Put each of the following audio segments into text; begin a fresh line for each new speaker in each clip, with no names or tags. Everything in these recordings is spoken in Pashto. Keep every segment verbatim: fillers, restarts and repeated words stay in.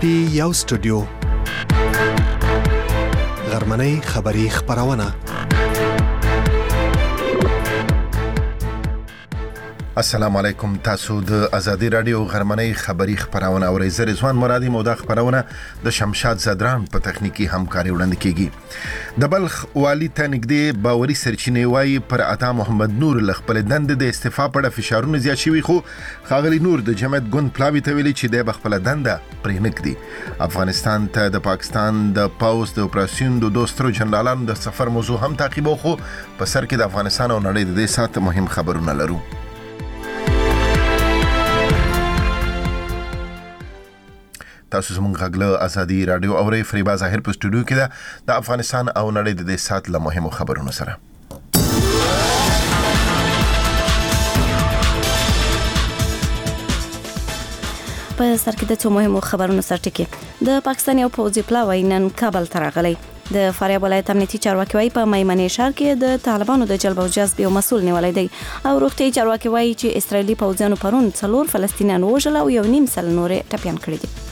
پی یو سټوډیو غرمنۍ خبری خبرونه.
السلام علیکم، تاسو د ازادي رادیو غرمنۍ خبری خبرونه اورئ. زه رضوان مرادي مو د خبرونه د شمشاد زدران په تخنیکی همکاري وړاندې کیږي. د بلخ والی ته نږدې باوري سرچینې وايي پر عطا محمد نور ل خپل دند د استعفا په اړه فشارونه زیات شوي، خو خاغلی نور د جمعیت ګوند پلاوی ته ویلي چې د خپل دند پرې نکدي. افغانستان ته د پاکستان د پاوز د اپراسیون د دوسترو جنرالانو د سفر موضوع هم تعقیبو، خو په سر کې د افغانستان او نړۍ د دې سات مهم خبرونه لرو. تاسو زموږ غږ له ازادي رادیو اورئ. فریبا ظاهر په سټوډیو کې ده د افغانستان او نړۍ د دې سات له مهمو خبرونو سره.
په سر کې د څو مهمو خبرونو سره ټکی. د پاکستان یو پوځي پلاوی نن کابل ته راغلی. د فاریاب ولایت امنیتي چارواکي وايي په میمنې ښار کې د طالبانو د جلب او جذب یو مسؤل نیولای دی، او روغتي چارواکي وايي چې اسرایلی پوځیانو پرون څلور فلسطینیان وژل او یو نیم سل نورې ټپيان کړي دي.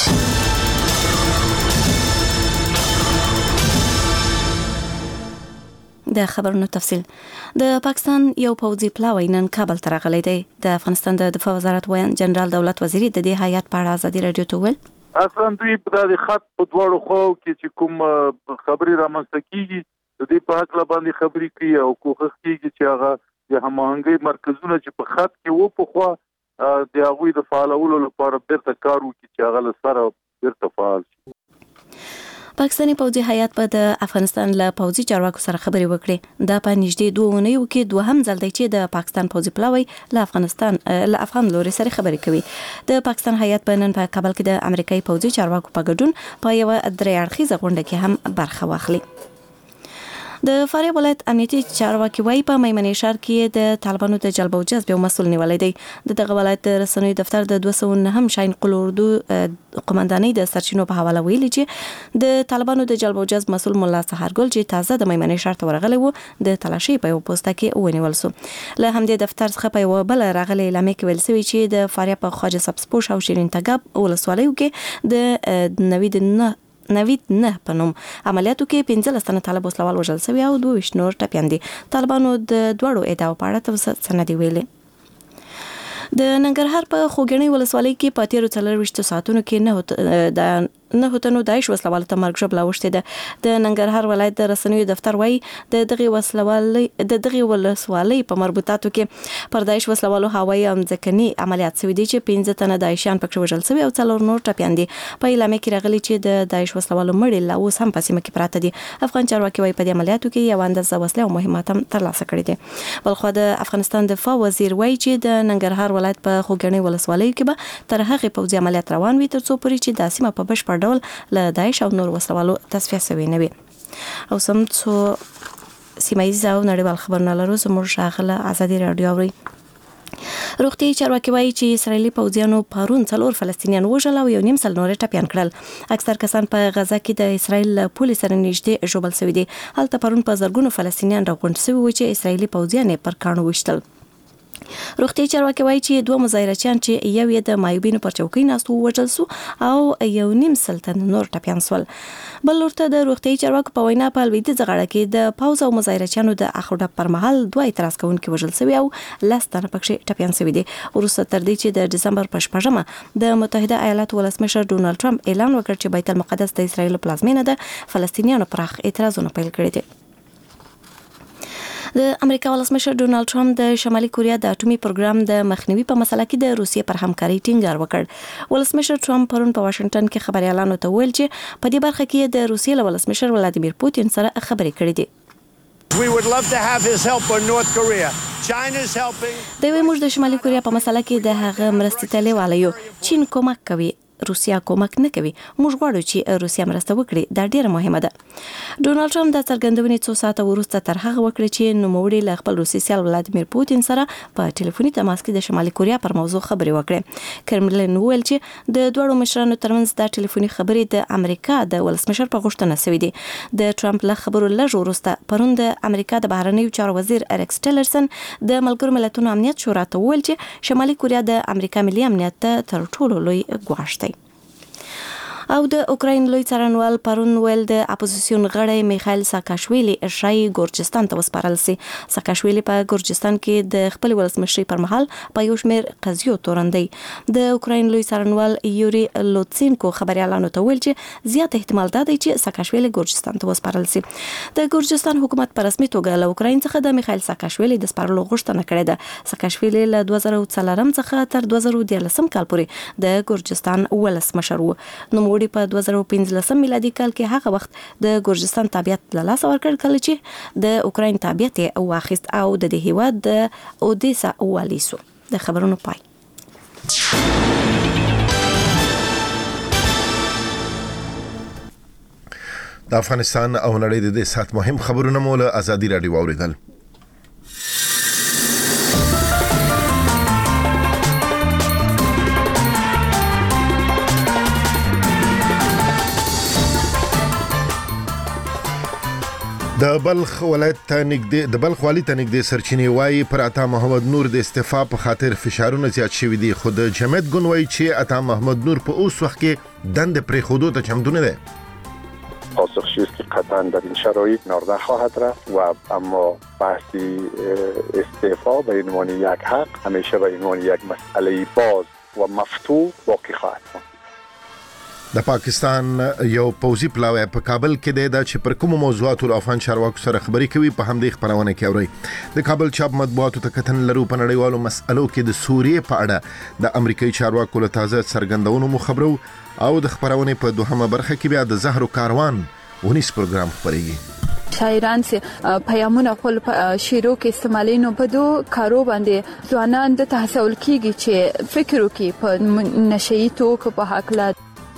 د خبرونو تفصیل. د پاکستان یو پوځي پلاوی نن کابل ته راغلی دی. د افغانستان د دفاع وزارت وایي جنرال دولت وزیری د دې هیات په اړه ازادي رادیو ته ویل
اصلا دوی په دې خط په دواړو خو کې چې کوم خبري رامنځته کیږي د دې په حق باندې خبري کوي او کوښښ کیږي چې هغه د هماهنګي مرکزونه چې په خط کې وو په خو د هغوی د فعالولو لپاره بیرته کار وکړي چې هغه لسره بیرته فعال شي.
پاکستاني پوځي هیات په د افغانستان له پوځي چارواکو سره خبرې وکړې. دا په نږدې دوه اونیو کې دوهم ځل دی چې د پاکستان پوځي پلاوی له افغانستان له افغان لوري سره خبرې کوي. د پاکستان هیات په نن په کابل کې د امریکایي پوځي چارواکو په ګډون په یو درې اړخیزه غونډه کې هم برخه واخلي. د فاریاب ولایت امنیتي چارواکي وايي په میمنې ښار کې د طالبانو د جلب او جذب یو مسؤل نیولای دی. د دغه ولایت د رسنیو دفتر د دوه سوه نه هم شاین قلوردو قومندانۍ د سرچینو په حواله ویلي چې د طالبانو د جلب او جذب مسؤل مولا سحرګل چې تازه د میمنې ښار ته ورغلی و د تلاشي په یو پوسټ کې ونیول سو. له همدې دفتر څخه په یو بل راغلی اعلامیه کې ویل شوی چې د فاریاب په خواجه سبزپوش او شیرین تګاب ولسوالیو کې د نوید نه نوید نه په نوم عملیاتو کې پنځلس تنه طالب وسلوال وژل شوي او دوه ویشت نور ټپیان دي. طالبانو د دوړو ادعاو په اړه سندې ویلي. د ننګرهار په خوګنۍ ولسوالۍ کې په تیرو څلرویشتو ساعتونو کې نه د نه هوتنو داعش وسلوال ته مرګ ژوبله وشته ده. د ننګرهار ولایت د رسنیو دفتر وايي د دغه وسلوالۍ د دغه ولسوالۍ په مربوطاتو کې پر داعش وسلوالو هوایي امځکني عملیات شوي دي چې پنځه تنه داعشیان پکې وژل شوي او څلور نور ټپیان دي. په اعلامیه کې راغلي چې د داعش وسلوالو مړي لا اوس هم په سیمه کې پراته دي. افغان چارواکي وايي په دې عملیاتو کې یو اندازه وسله او مهمات هم ترلاسه کړي دي. بلخو د افغانستان دفاع وزیر وايي چې د ننګرهار ولایت په خوګنۍ ولسوالۍ کې به تر هغه پوځي عملیات روان وي تر څو پورې چې د سیمه په بشپړ ډول له داعش او نور وسلوالو تصفیه شوی نه وي. او سم څو سیمایي او نړیوال خبرونه لرو. زموږ شاغله ازادي رادیو اوري. روغتي چارواکي وايي چې اسرایلی پوځیانو پرون څلور فلسطینیان وژل او یو نیم سل نور ټپیان کړل. اکثر کسان په غزا کې د اسرایل پولیس سره نږدې ژوبل شوي دي. هلته پرون په زرګونو فلسطینیان راغونډ شوي و چې اسرایلی پوځیان پر کاڼو وشتل. روغتي چارواکي وايي چې دوه مظاهرچیان چې یو یې د مایوبینو پر چوکۍ ناست وژل شو او یو نیم سل تن نور ټپیان شول. بل ورته د روغتي چارواکو په وینا په لویدیځه غاړه کې د پاوز او مظاهرچیانو د اخوډه پر مهال دوه اعتراض کوونکي وژل شوي او لس تنه پکې ټپیان شوي دي. وروسته تر دې چې د دسمبر په شپږمه د متحده ایالاتو ولسمشر ډونالد ټرمپ اعلان وکړ چې بیت المقدس د اسرایل پلازمینه ده، فلسطینیانو پراخ اعتراضونه پیل کړي دي. د امریکا ولسمشر ډونالد ټرمپ د شمالي کوریا د اټومي پروګرام د مخنیوي په مسله کې د روسیې پر همکاري ټینګار وکړ. ولسمشر ټرمپ پرون په واشنگټن کې خبريالانو ته ویل چې په دې برخه کې د روسیې ولسمشر ولادیمیر پوتین سره خبرې کړې دي.
We would love to have his help on North Korea. China is helping.
دوی موږ د شمالي کوریا په مسله کې د هغه مرستې ته لیواله یو. چین کومک کوي، روسیا کومک نه کوي. موږ غواړو چې روسیا مرسته وکړي. دا ډیره مهمه ده. ډونالد ټرمپ د څرګندونې څو ساعته وروسته تر هغه وکړه چې نوموړي له خپل روسي سیال ولادیمیر پوتین سره په ټلیفوني تماس کې د شمالي کوریا پر موضوع خبرې وکړې. کرملین ویل چې د دوه مشرانو ترمنځ د ټلیفوني خبرې د امریکا د ولسمشر په غوښتنه شوې دي. د ټرمپ له خبرو لږ وروسته پرون د امریکا د بهرنیو چارو وزیر اریکس ټیلرسن د ملګرو ملتونو امنیت شورا ته ویل چې شمالي کوریا د امریکا ملي امنیت ته تر ټولو لوی ګواښ دی. او د اوکراین لوی څارنوال پرون ویل د اپوزیسیون غړی میخایل ساکاشویلی اشرای ګورجستان ته وسپارل سي. ساکاشویلی په ګورجستان کې د خپل ولسمشري پر مهال په یو شمېر قضیو تورندي. د اوکراین لوی څارنوال یوري لوتسینکو خبريالانو ته ویل چې زیات احتمال ده چې ساکاشویلی ګورجستان ته وسپارل سي. د ګورجستان حکومت په رسمي توګه له اوکراین څخه د میخایل ساکاشویلی د سپارلو غوښتنه کړې ده. ساکاشویلی له دوه زره څلورم څخه تر دوه زره دیارلسم کال پورې د ګورجستان ولسمشر و. نوموړي په دوه زره پنځلسم میلادي کال کې هغه وخت د ګورجستان تابعیت له لاسه ورکړ کله چې د اوکراین تابعیت واخیست او د دې هیواد د اودیسا والی سو. د خبرونو پای.
د افغانستان او نړۍ د سات مهم خبرونه مول ازادي رادیو اوریدل. د بلخ ولایت ته نږدې د بلخ والی ته نږدې سرچینې وایي پر عطا محمد نور د استعفا په خاطر فشارونه زیات شوي دي. خو د جمعیت ګوند وایي چې عطا محمد نور په اوس وخت کې دند پرېښودو ته چمتو نه دی.
پاسخگویی است که قطعا در این شرایط نارده خواهد رفت و اما بحث استعفا به عنوان یک حق همیشه به عنوان یک مسئله باز و مفتوح باقی خواهد ماند.
د پاکستان یو پوزي پلاوی په کابل کې د چې پر کوم موضوعاتو افغان چارواکو سره خبري کوي په همدې خبرونه کې اوري. د کابل چاپ مطبوعاتو ته کتن لرو په نړیوالو مسألو کې د سوریې په اړه د امریکایي چارواکو له تازه څرګندونو مو خبرو او د خبرونه په دوهمه برخه کې بیا د زهرو کاروان ونیس پروګرام خبريږي.
شاعران سه پیامونه خپل شعرو کې استعمالینو په دو کارو باندې ځوانان د تحصیل کیږي چې فکر وکړي په نشئی توکو په حق لا.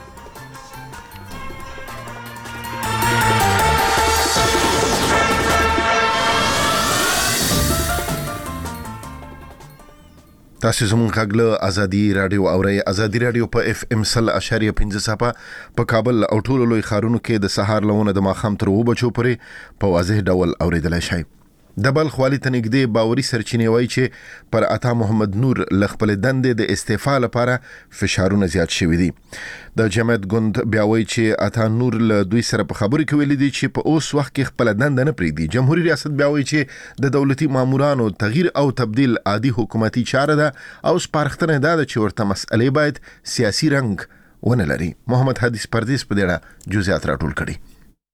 تاسو زموږ غږ ازادي رادیو اورئ. ازادي رادیو په اف ام صل اشاریه پنځه صفه په کابل او ټولو لوی ښارونو کې د سهار لونه د ماخام تر و بچو پورې په واضح ډول اوریدلای شئ. د بلخ والی ته نږدې باوري سرچینې وایي چې پر عطا محمد نور له خپل دندې د استعفا لپاره فشارونه زیات شوي دي. د جمعیت ګوند بیا وایي چې عطا نور له دوی سره په خبرو کې ویلي دي چې په اوس وخت کې خپل دنده نه پرېږدي. جمهوریت ریاست بیا وایي چې د دولتي مامورانو تغییر او تبديل عادي حکومتي چاره ده او سپارښتنه ده چې ورته مسئلې باید سیاسي رنګ ونه لري. محمد حدیث پردیس په دې اړه جزئیات راټول کړي.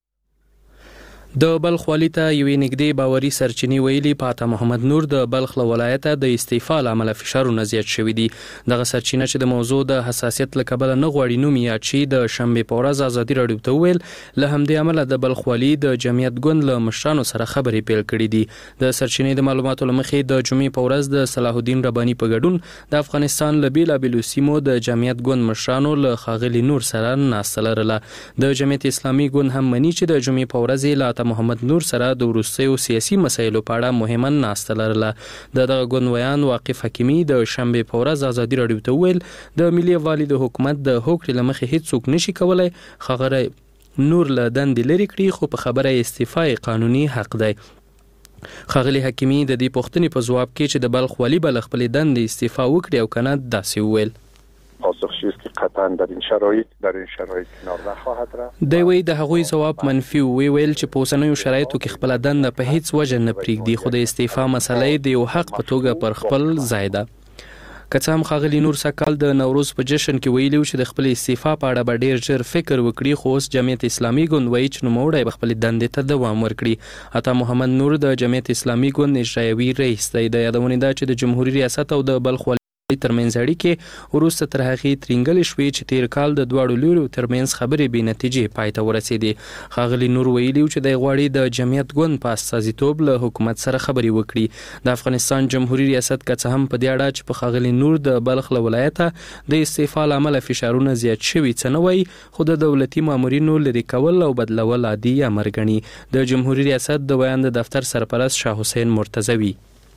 د بلخ والی ته یوې نږدې باوري سرچینې ویلي په عطا محمد نور د بلخ له ولایته د استعفا لامل فشارونه زیات شوي دي. دغه سرچینه چې د موضوع د حساسیت له کبله نه غواړي نوم یاد شي د شنبې په ورځ ازادي رادیو ته ویل له همدې امله د بلخ والی د جمعیت ګوند له مشرانو سره خبرې پیل کړې دي. د سرچینې د معلوماتو لمخې د جمعې په ورځ د صلاح الدین رباني په ګډون د افغانستان له بیلابېلو سیمو د جمعیت ګوند مشرانو له ښاغلي نور سره ناسته لرله. د جمعیت اسلامي ګوند هم مني چې د جمعې په ورځ له عطا محمد نور سره د وروستیو سیاسي مسایلو په اړه مهمه ناسته لرله. د دغه ګوند ویان واقف حکیمي د شنبې په ورځ ازادي رادیو ته ویل د ملي یووالي د حکومت د هوکړې له مخې هیڅوک نشي کولای ښاغلی نور له دندې لرې کړي، خو په خبره استعفا قانوني حق دی. ښاغلي حکیمي د دې پوښتنې په ځواب کې چې د بلخ والي به له خپلې دندې استعفا وکړي او کنه داسې وویل.
پاسخگویی است که قطعا در این شرایط در این شرایط نارده خواهد رفت.
دی وی د هغوی جواب منفي وی ویل چې په اوسنیو شرایطو کې خپل دنده په هیڅ وجه نه پرېږدي، خو د استعفا مسلې د یو حق په توګه پر خپل ځای ده. که څه هم ښاغلي نور سکال د نوروز په جشن کې ویلي چې د خپل استعفا په اړه به ډېر ژر فکر وکړي، خو اوس جمعیت اسلامي ګوند وایي چې نوموړی به خپلې دندې ته دوام ورکړي. عطا محمد نور د جمعیت اسلامي ګوند اجرایوي رئیس دی. د یادونې ده چې د جمهوریت ریاست او د بلخ ترمنځ اړیکې وروسته تر هغې ترینګلې شوې چې تیر کال د دواړو لورو ترمنځ خبرې بې نتیجې پای ته ورسېدې. ښاغلي نور ویلي چې دی غواړي د جمعیت ګوند په استازیتوب له حکومت سره خبرې وکړي. د افغانستان جمهوریت ریاست که څه هم په دې اړه چې په ښاغلي نور د بلخ له ولایته د استعفا له امله فشارونه زیات شوي څه نه وایي، خو د دولتي مامورینو لرې کول او بدلول عادي امر ګڼي. د جمهوریت ریاست د ویان د دفتر سرپرست شاه حسین مرتضوی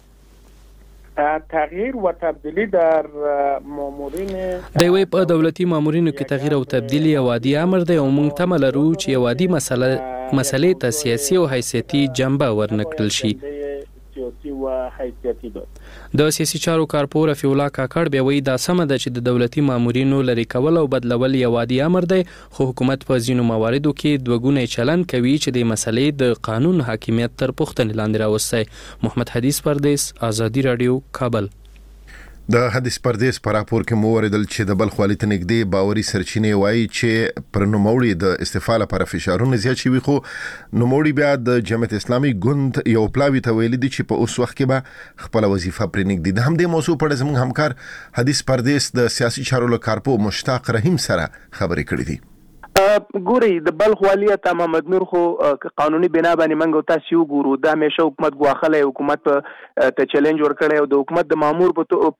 تغییر و تبدیلی در مامورین
دی وی په دولتي مامورینو کې تغییر او تبدیلی یو عادي امر دی او موږ تمه لرو چې یو عادي مسله مسلې ته سیاسي او حیثیتي جنبه ورنکړل شي.
سیاسی و حیثیتي ده.
د سیاسي چارو کارپور رفیع الله کاکړ بیا وایي دا سمه ده چې د دولتي مامورینو لري کول او بدلول یو عادي امر دی، خو حکومت په ځینو مواردو کې دوګونی چلن کوي چې د مسلې د قانون حاکمیت تر پوښتنې لاندې راوستي. محمد حدیث پردیس، آزادی رادیو، کابل.
د حدیث پردیس پر راپور کې مو وردل چې د بلخ والي ته نږدې باوري سرچینې وایي چې پر نوموړي د استعفا لپاره فشارونه زیات شوي، خو نوموړي بیا د جمعیت اسلامي ګوند یو پلاوي ته ویلي دي چې په اوس وخت کې به خپل وظیفه پرې نږدې. د همدې موضوع په اړه زموږ همکار حدیث پردیس د سیاسي چارو له کارپو مشتاق رحیم سره خبرې کړې دي.
ګوري د بلخ والی ته محمد نور خو قانوني بنا باندې منګو تاسو وګورو د همیشه حکومت غواخله حکومت ته چیلنج ورکړی او د حکومت د مامور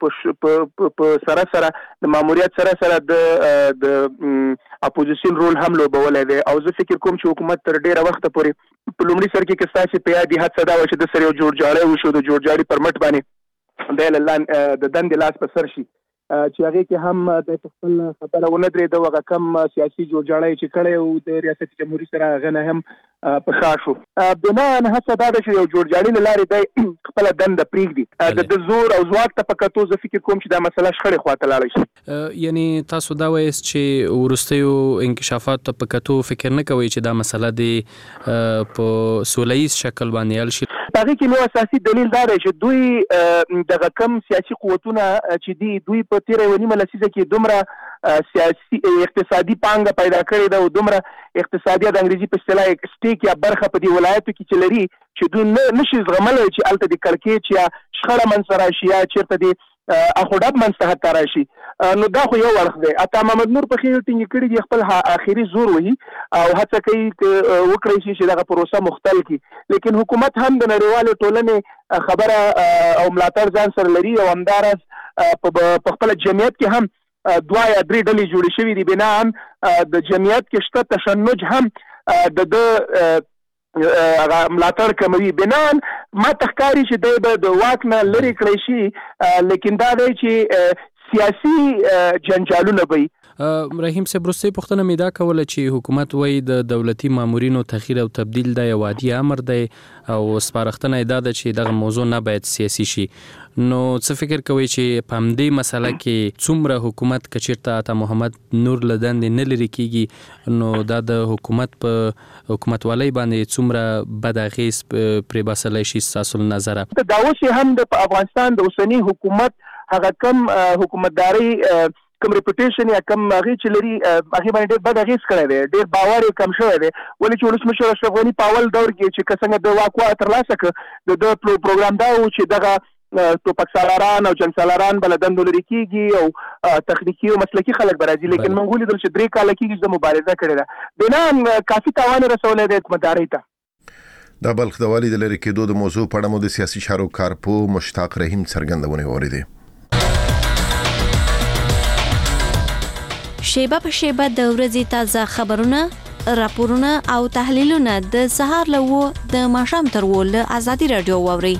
په سره سره د ماموریت سره سره د د اپوزیشن رول هم لوبولای دی او زه فکر کوم چې حکومت تر ډیره وخت پورې په لومړي سر کې کستاسي په یادي حد صدا و چې د سره یو جوړجاړی وشو د جوړجاړي پرمټ باندې د اعلان د دند لاس په سر شي چې هغه کې هم د خپل خبره ونه درې د وغه کم سیاسي جوړجاړی چې کړي او د ریاست جمهوریت سره غنه هم په خاص شو. بنا نه هڅه دا چې یو جوړجاړی لاري د خپل دند پریږدي د زور او ځواک ته پکاتو زه فکر کوم چې دا مسله شخړې خواته لاړ شي.
یعنی تاسو دا وایي چې ورستیو انکشافات ته پکاتو فکر نه کوي چې دا مسله دی په سولهییز شکل باندې حل شي.
هغه کې نو اساسي دلیل دا دی چې دوی دغه کم سیاسي قوتونه چې دی دوی په تیره ونیمه لسیزه کې دومره سیاسي اقتصادي پانګه پیدا کړې ده او دومره اقتصادي د انګریزي په اصطلاح سټیک یا برخه په دې ولایتو کې چې لري چې دوی نشي زغملای چې الته د کړکېچ یا شخړه منځ راشي یا چیرته دی اخوډب منځ ته راشي. نو دا خو یو ورخ دی. اته محمد نور په خیر ټینګ کړی دی خپل اخیری زور وهي او هڅه کوي وکړي چې دغه پروسه مختل کی، لیکن حکومت هم د نړیوالو ټولنې خبره او ملاتړ ځان سره لري او همدارس په خپل جمعیت کې هم دوا یا درې ډلې جوړې شوې دي. بنا هم د جمعیت کې شته تشنج هم د د ملاتړ کوي. بنا ما تخکاری چې د واک نه لري کړی شي، لیکن دا دی چې سیاسي جنجالونه وي.
رحیم صاحب روسي پښتنه میدا کوله چې حکومت وای د دولتي مامورینو تغییر او تبديل د یو عادي امر دی او سپارښتنه ادا ده چې دغه موضوع نه باید سیاسي شي. نو څه فکر کوي چې په همدې مسله کې څومره حکومت کچیرته آتا محمد نور لدند نه لري کیږي نو دا د حکومت په حکومت والی باندې څومره بد اغیز پرې باسلای شي تاسو نظر؟
دا اوس هم د افغانستان د اوسنی حکومت هغه کم حکومتداري کم ریپوټیشن یا کم هغه چې لري هغه باندې ډېر بد اغیز کړی دی، ډېر باور کم شوی دی. ولې چې ولسمشر اشرف غني په اول دور کې چې څنګه د واکوا ترلاسه کړ د پروګرام دا و چې دغه ټوپک سالاران او جنګ سالاران بلدند لري کیږي او تخنیکی او مسلکی خلک برازي، لیکن موږ ولیدل چې درې کال کېږي د مبارزه کړې ده. بنا کافي تاوان رسولې ده حکومتداري ته.
د بلخ د والي د لري کېدو د موضوع په اړه مو د سیاسي چارو کارپو مشتاق رحیم څرګندونه وریدي.
شیبه په شیبه د ورځې تازه خبرونه، راپورونه او تحلیلونه د سهار له د ماښام تر ول آزادي رادیو واوري.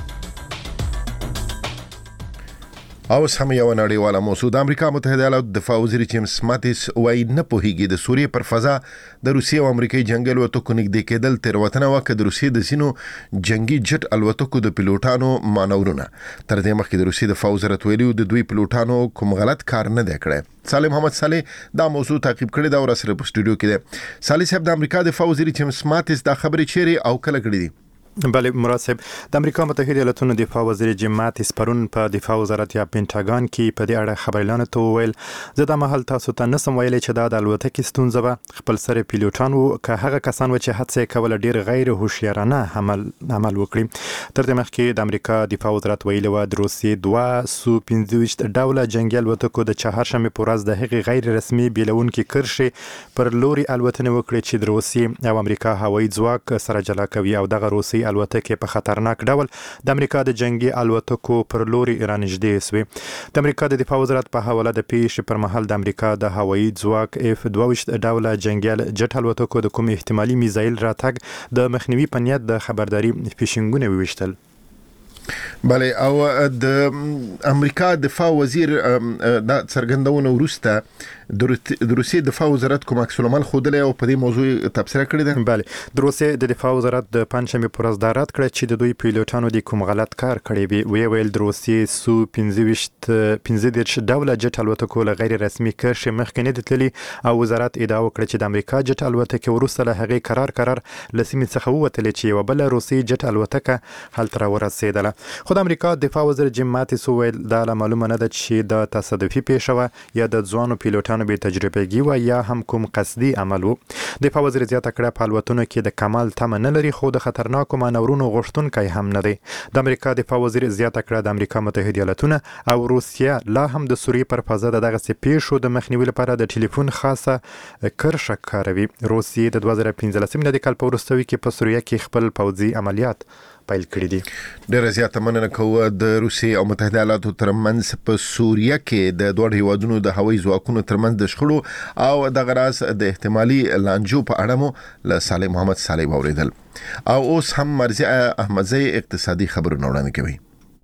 اوس هم یو نړیواله موضوع د امریکا متحده ایالاتو دفاع وزیر جیمز ماتیس وایي نه پوهیږي د سوریې پر فضا د روسیې او امریکایي جنگي الوتکو نږدې کېدل تېروتنه وکړه د روسیې د ځینو جنگي جټ الوتکو د پیلوټانو مانورونه. تر دې مخکې د روسیې دفاع وزارت ویلي د دوی پیلوټانو کوم غلط کار نه دی کړی. سالم محمد صالح دا موضوع تعقیب کړی دا ور سره په سټوډیو کې دی. صالح صاحب د امریکا دفاع وزیر جیمز ماتیس دا خبرې چیرې او کله کړې دي؟
بله مراد صاحب، د امریکا متحده ایالاتونو دفاع وزیر جیم ماتیس پرون په دفاع وزارت یا پینټاګان کې په دې اړه خبريالانو ته وویل زه د مهال تاسو ته نسم ویلي چې دا د الوتکې ستونزه به خپل سره پیلوټان وو که هغه کسان و چې هڅه کوله ډیر غیر هوښیارانه عمل عمل وکړي. تر دې مخکې د امریکا دفاع وزارت ویلي و د روسیې دوه سو پنځه ډوله جنگي الوتکو د چهارشنبه په ورځ د هغې غیر رسمي بیلونکي کرښې پر لوري الوتنې وکړي چې د روسیې او امریکا هوایي ځواک سره جلا کوي او دغه روسي الوتکې په خطرناک ډول د امریکا د جنگي الوتکو پر لوري رانږدې سوې. د امریکا د دفاع وزارت په حواله د پیښې پر مهال د امریکا د هوایي ځواک اف دوه ډوله جنگي جټ الوتکو د کوم احتمالي میزایل راتګ د مخنیوي په نیت د خبرداري پیشنګونه وویشتل.
بله، او د امریکا دفاع وزیر دا څرګندونه وروسته د روسیې دفاع وزارت کوم عکس العمل خوده او په دې موضوع تبصره کړې ده.
بله د روسیې د دفاع وزارت د پنځمې پر ورځ دارات کړ چې د دوی پیلوټانو د کوم غلط کار کړی وي. وی ویل د روسیې سو پنځه دېرش ډوله جټ الوتکو له غیر رسمي کرښې مخکې نه دي تللي او وزارت ادعا وکړه چې د امریکا جټ الوتکې وروسته له هغې قرار قرار له سیمې څخه ووتلې چې یوه بله روسي جټ الوتکه هلته راورسېدله. خو د امریکا دفاع وزیر جیم ماتیس وویل دا لا معلومه نه ده چې دا تصادفي پیښه وه یا د ځوانو پیلوټانو بې تجربهګي وه یا هم کوم قصدي عمل و. دفاع وزیر زیاته کړه په الوتنو کې د کمال تمه نه لري خو د خطرناکو مانورونو غوښتونکی هم نه دی. د امریکا دفاع وزیر زیاته کړه د امریکا متحده ایالتونه او روسیه لا هم د سوریې پر فضا د دغسې پیښو د مخنیوي لپاره د ټلیفون خاصه کرښه کاروي. روسیې د دوه زره پنځلسم میلادي کال په وروستیو کې په سوریه کې خپل پوځي عملیات پیل کړی دي.
ډېره زیاته مننه کوو د روسیې او متحده ایالاتو ترمنځ په سوریه کې د دوه هیوادونو د هوایي ځواکونو ترمنځ د شخړو او د غراس د احتمالي لانجو په اړه مو له صالح محمد صالح اوریدل او اوس هم مرزیه احمدزی اقتصادي خبرونه وړاندې کوي.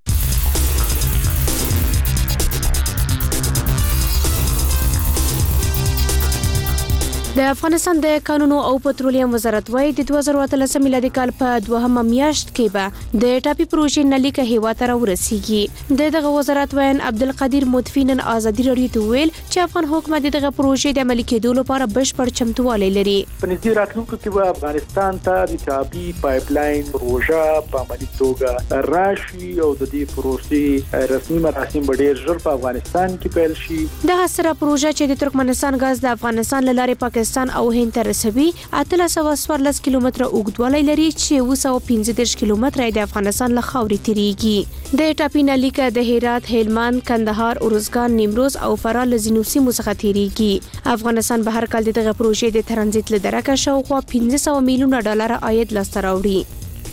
د افغانستان د کانونو او پټرولیم وزارت وايي د دوه زره اتلسم میلادي کال په دوهمه میاشت کې به د ټاپي پروژې نلیکه هیواد ته راورسیږي. د دغه وزارت وین عبدالقدیر مطفی نن ازادي راډیو ته ویل چې افغان حکومت دغه پروژې د عملي کېدو لپاره بشپړ چمتووالی لري.
په نږدې راتلونکو کې به افغانستان ته د ټاپي پایپ لاین پروژه په عملي توګه راشي او د دې پروژې رسمي مراسم به ډېر ژر په افغانستان کې پیل شي.
دغه سره پروژه چې د ترکمنستان غاز د افغانستان له لارې پاکستان او هند ته رسوي اتلس سوه څوارلس کیلومتره اوږدوالی لري چې اوه سوه پنځه دېرش کیلومتره د افغانستان له خاورې تیریږي. د ټاپي نلیکه د هرات، هلمند، کندهار، ارزګان، نیمروز او فراه له ځینو سیمو څخه تیریږي. افغانستان به هر کال دغه پروژې د ترانزیت له درکه شاوخوا پنځه سوه میلیونه ډالر عاید لاسته راوړي.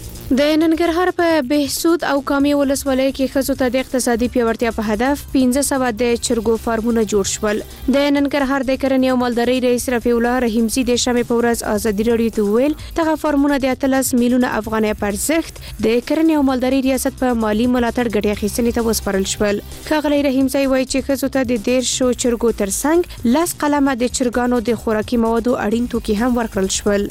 د ننګرهار په بهسود او کامې ولسوالۍ کې ښځو ته د اقتصادي پیاوړتیا په هدف پنځه سوه د چرګو فارمونه جوړ شول. د ننګرهار د کرنې او مالدارۍ رئیس رفیع الله رحیمزي د شنبې په ورځ ازادي راډیو ته وویل دغه فارمونه د اتلس میلیونه افغانۍ په ارزښت د کرنې او مالدارۍ ریاست په مالي ملاتړ ګټې اخیستنې ته وسپارل شول. ښاغلی رحیمزي وایي چې ښځو ته د دېرشو چرګو ترڅنګ لس قلمه د چرګانو د خوراکي موادو اړین توکي هم ورکړل شول.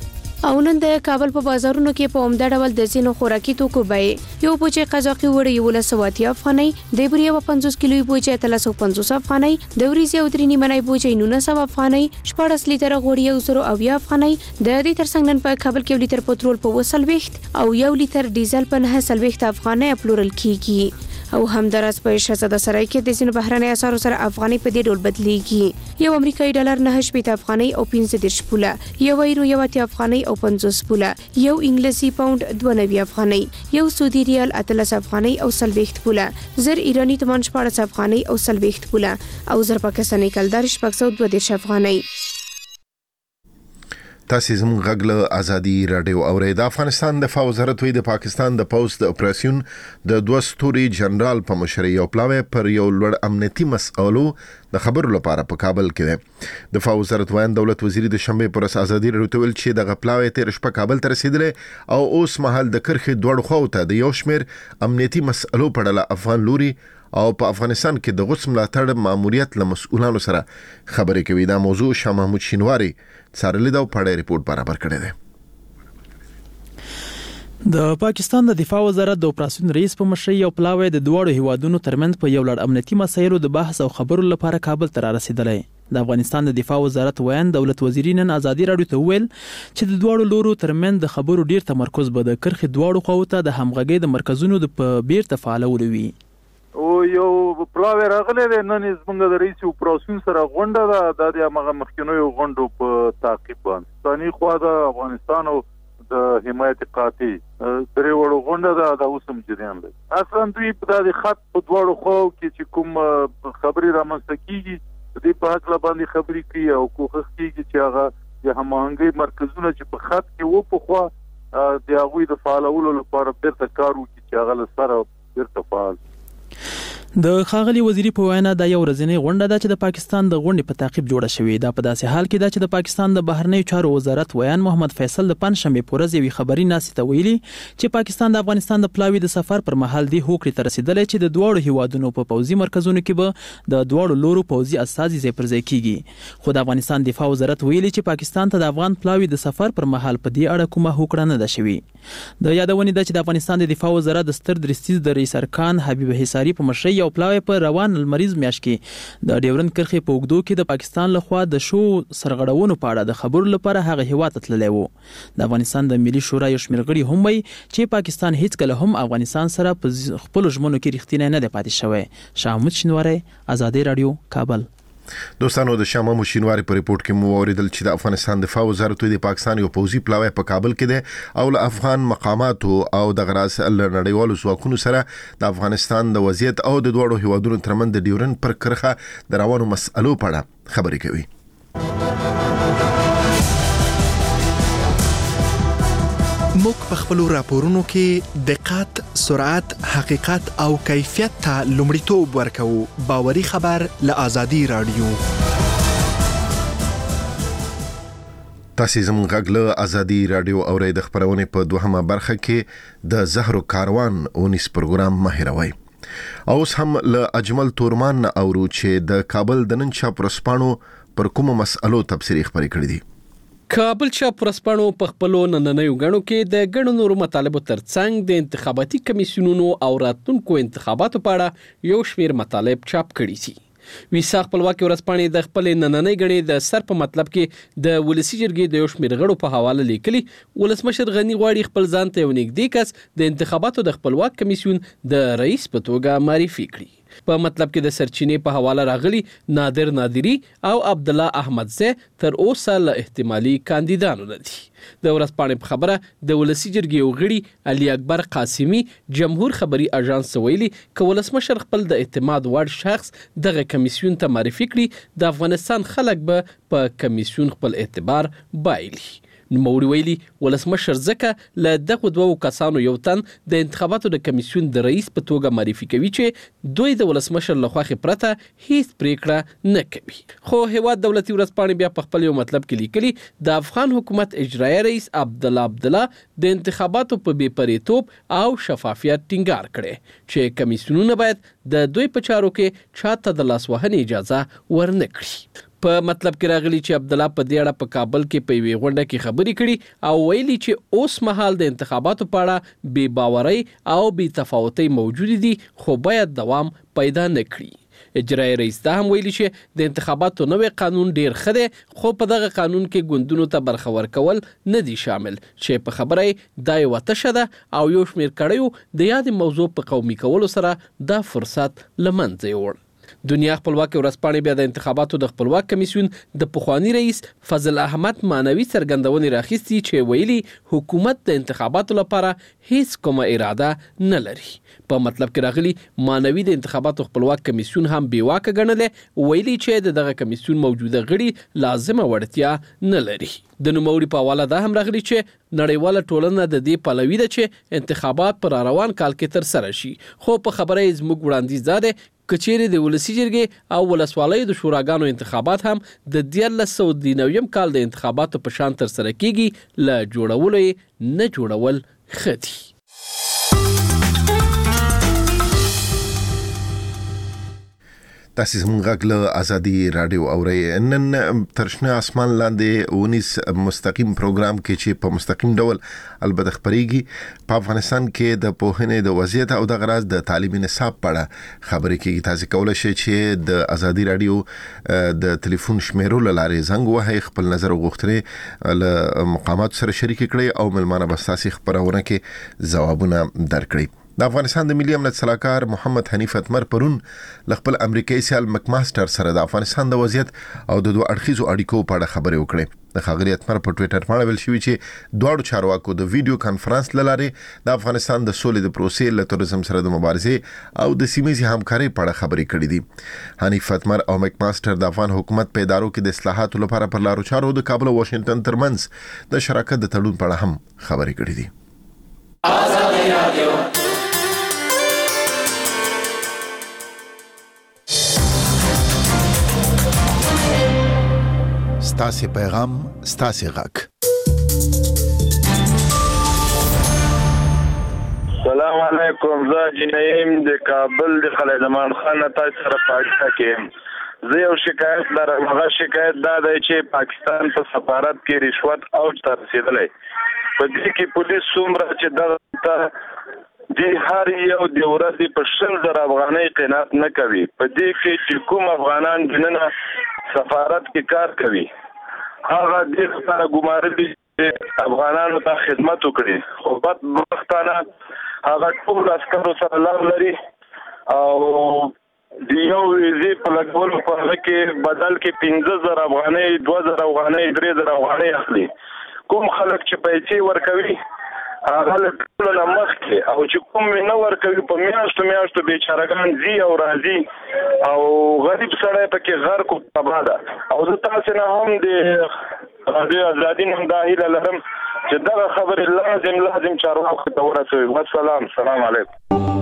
او نن د کابل په بازارونو کې په عمده ډول د ځینو خوراکي توکو بیې یو بوجۍ قزاقي وړۍ یولس سوه اتیا افغانۍ، د بورې یوه پنځوس کیلویي بوجۍ اتلس سوه پنځوس افغانۍ، د وریځې او درې نیمنۍ بوجۍ نولس سوه افغانۍ، شپاړس لیتره غوړي یو زرو اویا افغانۍ. د دې ترڅنګ نن په کابل کې یو لیتر پټرول په اوه څلوېښت او یو لیتر ډیزل په نهه څلوېښت افغانۍ پلورل کیږي. او همداراز په شهزاده سرای کې د ځینو بهرنۍ اسعارو سره افغانۍ په دې ډول بدلیږي. یو امریکایي ډالر نهه شپېته افغانۍ او پنځه دېرش پوله، یو یورو یو اتیا افغانۍ او پنځوس پوله، یو انګلیسي پاوند دوه نوي افغانۍ، یو سعودي ریال اتلس افغانۍ او څلوېښت پوله، زر ایراني تومان شپاړس افغانۍ او څلوېښت پوله او زر پاکستاني کلدار شپږ سوه دوه دېرش افغانۍ.
تاسو زموږ غږ له ازادي راډیو اورئ. د افغانستان دفاع وزارت وی د پاکستان د پوځ د اپریشن د دوه ستوري جنرال په مشرۍ یو پلاوی پر یو لوړ امنیتي مسئلو د خبرو لپاره په کابل کې ده. دفاع وزارت وایي دولت وزیر د شنبې پر ورځ ازادي راډیو ته ویل چې دغه پلاوی تیر شپه کابل ته رسیدلی او اوس مهال د کرښې دوړ خواو ته د یو شمیر امنیتي مسئلو په اړه افغان لوري او په افغانستان کې د غوڅ ملاتړ ماموریت له مسؤلانو سره خبرې کوي. دا موضوع شاه محمود شینواری څارلې دا په اړه ریپورت برابر کړی دی.
د پاکستان د دفاع وزارت د اپریشن رئیس په مشرۍ یو پلاوی د دواړو هیوادونو ترمنځ په یو لړ امنیتي مسایلو د بحث او خبرو لپاره کابل ته رسیدلی. د افغانستان د دفاع وزارت ویان دولت وزیر نن ازادي راډیو ته ویل چې د دواړو لورو ترمنځ د خبرو ډیر تمرکز به د کرښې دواړو خواو ته د همغږۍ د مرکزونو د په بیرته فعالولو وي.
او یو پلاوی راغلی دی نن زموږ د رئیس اپریشن سره غونډه ده د هغه مخکینیو غونډو په تعقیب باندې ثاني خوا د افغانستان او د حمایت قاطع درې وړو غونډه ده د اوسم جریان دی. اصلا دوی په د خط په دواړو خواو کې چې کوم خبرې رامنځته کیږي دوی په حق باندې خبرې کوي او کوښښ کیږي چې هغه د هماهنګۍ مرکزونه چې په خط کې وو په خوا د هغوی د فعالولو لپاره بیرته کار وکړي چې هغه له سره بیرته فعال.
د ښاغلي وزیری په وینا دا یو ورځنی غونډه ده چې د پاکستان د غونډې په تعقیب جوړه شوې ده. په داسې حال کې ده چې د پاکستان د بهرنیو چارو وزارت ویان محمد فیصل د پنځشنبه په ورځ یوې خبري ناسې ته ویلي چې پاکستان د افغانستان د پلاوي د سفر پر مهال دی هوکړې ته رسیدلی چې د دوړو هیوادونو په پوځي مرکزونو کې به د دوړو لورو پوځي استازي ځای پر ځای کیږي. خو د افغانستان دفاع وزارت ویلي چې پاکستان ته د افغان پلاوي د سفر پر مهال په دې اړه کومه هوکړه نه ده شوې. د یادونې ده چې د افغانستان د دفاع وزارت د ستر درستیز د رئیس ارکان حبیب حصاری په مشرۍ یو پلاوی په روان المریض میاشت کې د ډیورند کرښې په اوږدو کې د پاکستان لخوا د شو سرغړونو په اړه د خبرو لپاره هغه هیواد ته تللی و. د افغانستان د ملي شورا یو شمېر غړي هم وایي چې پاکستان هیڅ کله هم افغانستان سره په خپلو ژمنو کې رښتینی نه دی پاتې شوی. شاه محمود شینواری، ازادي رادیو، کابل.
دوستانو د شاه محمود شینواری په ریپورت کې مو اوریدل چې د افغانستان دفاع وزارت د پاکستان یو پوځي پلاوی په کابل کې دی او له افغان مقاماتو او د غراس نړیوالو ځواکونو سره د افغانستان د وضعیت او د دوړو هیوادونو ترمنځ د ډیورند پر کرښه د روانو مسألو په اړه خبرې کوي.
موږ په خپل راپورونو کې دقت، سرعت، حقیقت او کیفیت ته لومړیتوب ورکوو. باوري خبر له آزادي رادیو.
تاسو زموږ غږ له آزادي رادیو اورئ. د خبرونې په دوهمه برخه کې د زهرو کاروان اونیس پروګرام مهیروي. اوس هم له اجمل تورمان اورو چې د کابل د نن شپ رسپانو پر کومه مسألو تفسیری خبرې کړې دي.
کابل شپ ورسپانو په خپل نننیو غړو کې د غړو نورو مطالبو ترڅنګ د انتخاباتي کمیسیونونو او راتلونکو انتخاباتو په اړه یو شمېر مطالب چاپ کړي دي. ویسا خپلواکي ورسپانې د خپل نننۍ غړي د سر په مطلب کې د ولسی جرګې د یو شمېر غړو په حواله لیکلي ولسمشر غنی غواړي خپل ځان ته یو نږدې کس د انتخاباتو د خپلواک کمیسیون د رئیس په توګه معرفي کړي. په مطلب کې د سرچینې په حواله راغلي نادر نادری او عبد الله احمدزی تر اوسه له احتمالي کاندیدانو نه دي. د ورځپاڼې په خبره د ولسی جرګې یو غړي علي اکبر قاسمی جمهور خبري اژانس ویلي ک ولسمشر خپل د اعتماد وړ شخص دغه کمیسیون ته معرفي کړي د افغانستان خلک به په کمیسیون خپل اعتبار بایلي. نوموړي ویلي ولسمشر ځکه له دغه دوو کسانو یو تن د انتخاباتو د کمیسیون د رئیس په توګه معرفي کوي چې دوی د ولسمشر له خوا پرته هیڅ پریکړه نه کوي. خو هیواد دولتي ورځپاڼې بیا په خپل یو مطلب کې لیکلي د افغان حکومت اجرایي رئیس عبد الله عبد الله د انتخاباتو په بې پریتوب او شفافیت ټینګار کړي چې کمیسیونونه باید د دوی په چارو کې چاته د لاسوهنې اجازه ورنه کړي. په مطلب کې راغلی چې عبد الله په دې اړه په کابل کې په یوې غونډه کې خبرې کړي او ویلي چې اوس مهال د انتخاباتو په اړه بې باورۍ او بې تفاوتۍ موجود دي خو باید دوام پیدا نه کړي. اجرایي رئیس دا هم ویلي چې د انتخاباتو نوې قانون ډیر ښه دی خو په دغه قانون کې ګوندونو ته برخه ورکول نه دي شامل چې په خبره دا یو تشه ده او یو شمېر کړیو د یاد موضوع په قومي کولو سره دا فرصت لمنځه یوړ. دنیا خپلواکي ورځپاڼې بیا د انتخاباتو د خپلواک کمیسیون د پخوانی رئیس فضل احمد مانوي څرګندونې راخیستي چې ویلي حکومت د انتخاباتو لپاره هیڅ کومه اراده نه لري. په مطلب کې راغلي مانوي د انتخاباتو خپلواک کمیسیون هم بې واکه ګڼلی ویلي چې دغه کمیسیون موجوده غړي لازمه وړتیا نه لري. د نوموړي په حواله دا هم راغلي چې نړیواله ټولنه د دې پلوي ده چې انتخابات پر روان کال کې تر سره شي خو په خبره یې زموږ وړاندیز دا دی کچېرې د ولسی جرګې او ولسوالیو د شوراګانو انتخابات هم د دیارلس سوه نوي کال د انتخاباتو په شان تر سره کیږي له جوړولو یې نه جوړول ښه دي.
تاسو زموږ غږ له آزادي رادیو اورئ. نن ترشنه اسمان لاندې اونیس مستقیم پروګرام کې چې په مستقیم ډول البته خبرېږي په افغانستان کې د پوهنې د وضعیت او د غراض د تعلیمي نصاب په اړه خبرې کیږي. تاسو کولای شئ چې د آزادي رادیو د ټلیفون شمیرو لاره زنګ وهئ خپل نظر او غوښتنې له مقامات سره شریک کړئ او ملمانه بستاسي خبرونه کې ځوابونه درکړي. د افغانستان د ملي امنیت صلاحکار محمد حنیف اتمر پرون لخپل امریکایي سیال مکماستر سره د افغانستان د وضعیت او د دوه اړخیزو اړیکو په اړه خبرې وکړې. د ښاغلي اتمر په ټویټر باندې ویل شوی چې دواړو چارواکو د ویډیو کانفرنس لاره د افغانستان د سولې د پروسې له تروریزم سره د مبارزې او د سیمې همکارۍ په اړه خبرې کړې دي. حنیف اتمر او مکماستر د افغان حکومت په ادارو کې د اصلاحاتو لپاره پر لارو چارو د کابل او واشنگټن ترمنځ د شراکت د تړون په اړه هم خبرې کړې دي. ستاسو پیغام ستاسو غږ.
السلام علیکم. زه جنیم د کابل د خالد امان خان تاسو سره پاتې کېم. زه یو شکایت لرم. هغه شکایت دا دی چې پاکستان په سفارت کې رشوت اوج ته رسیدلی. په دې کې پولیس څومره چې دغه د هر یو د ورځې په شل زره افغانۍ قناعت نه کوي. په دې کې چې کوم افغانان دننه سفارت کې کار کوي هغه دې لپاره ګمارلي افغانانو ته خدمت وکړي، خو بدبختانه هغه ټول عسکرو سره لار لري او د یو ویزې په لګولو په هغه کې بدل کې پنځه زره افغانۍ، دوه زره افغانۍ، درې زره افغانۍ اخلي. کوم خلک چې پیسې ورکوي هغه له ټولو نه مخکې او چې کوم نه ورکوي په میاشتو میاشتو بیچارهګان ځي او راځي او غریب سړی پکې غرق او تباه ده. او زه تاسې نه هم د رادیو ازادي نه دا هیله لرم چې دغه خبرې لازم لازم چارواکو ته ورسوي. والسلام. سلام علیکم.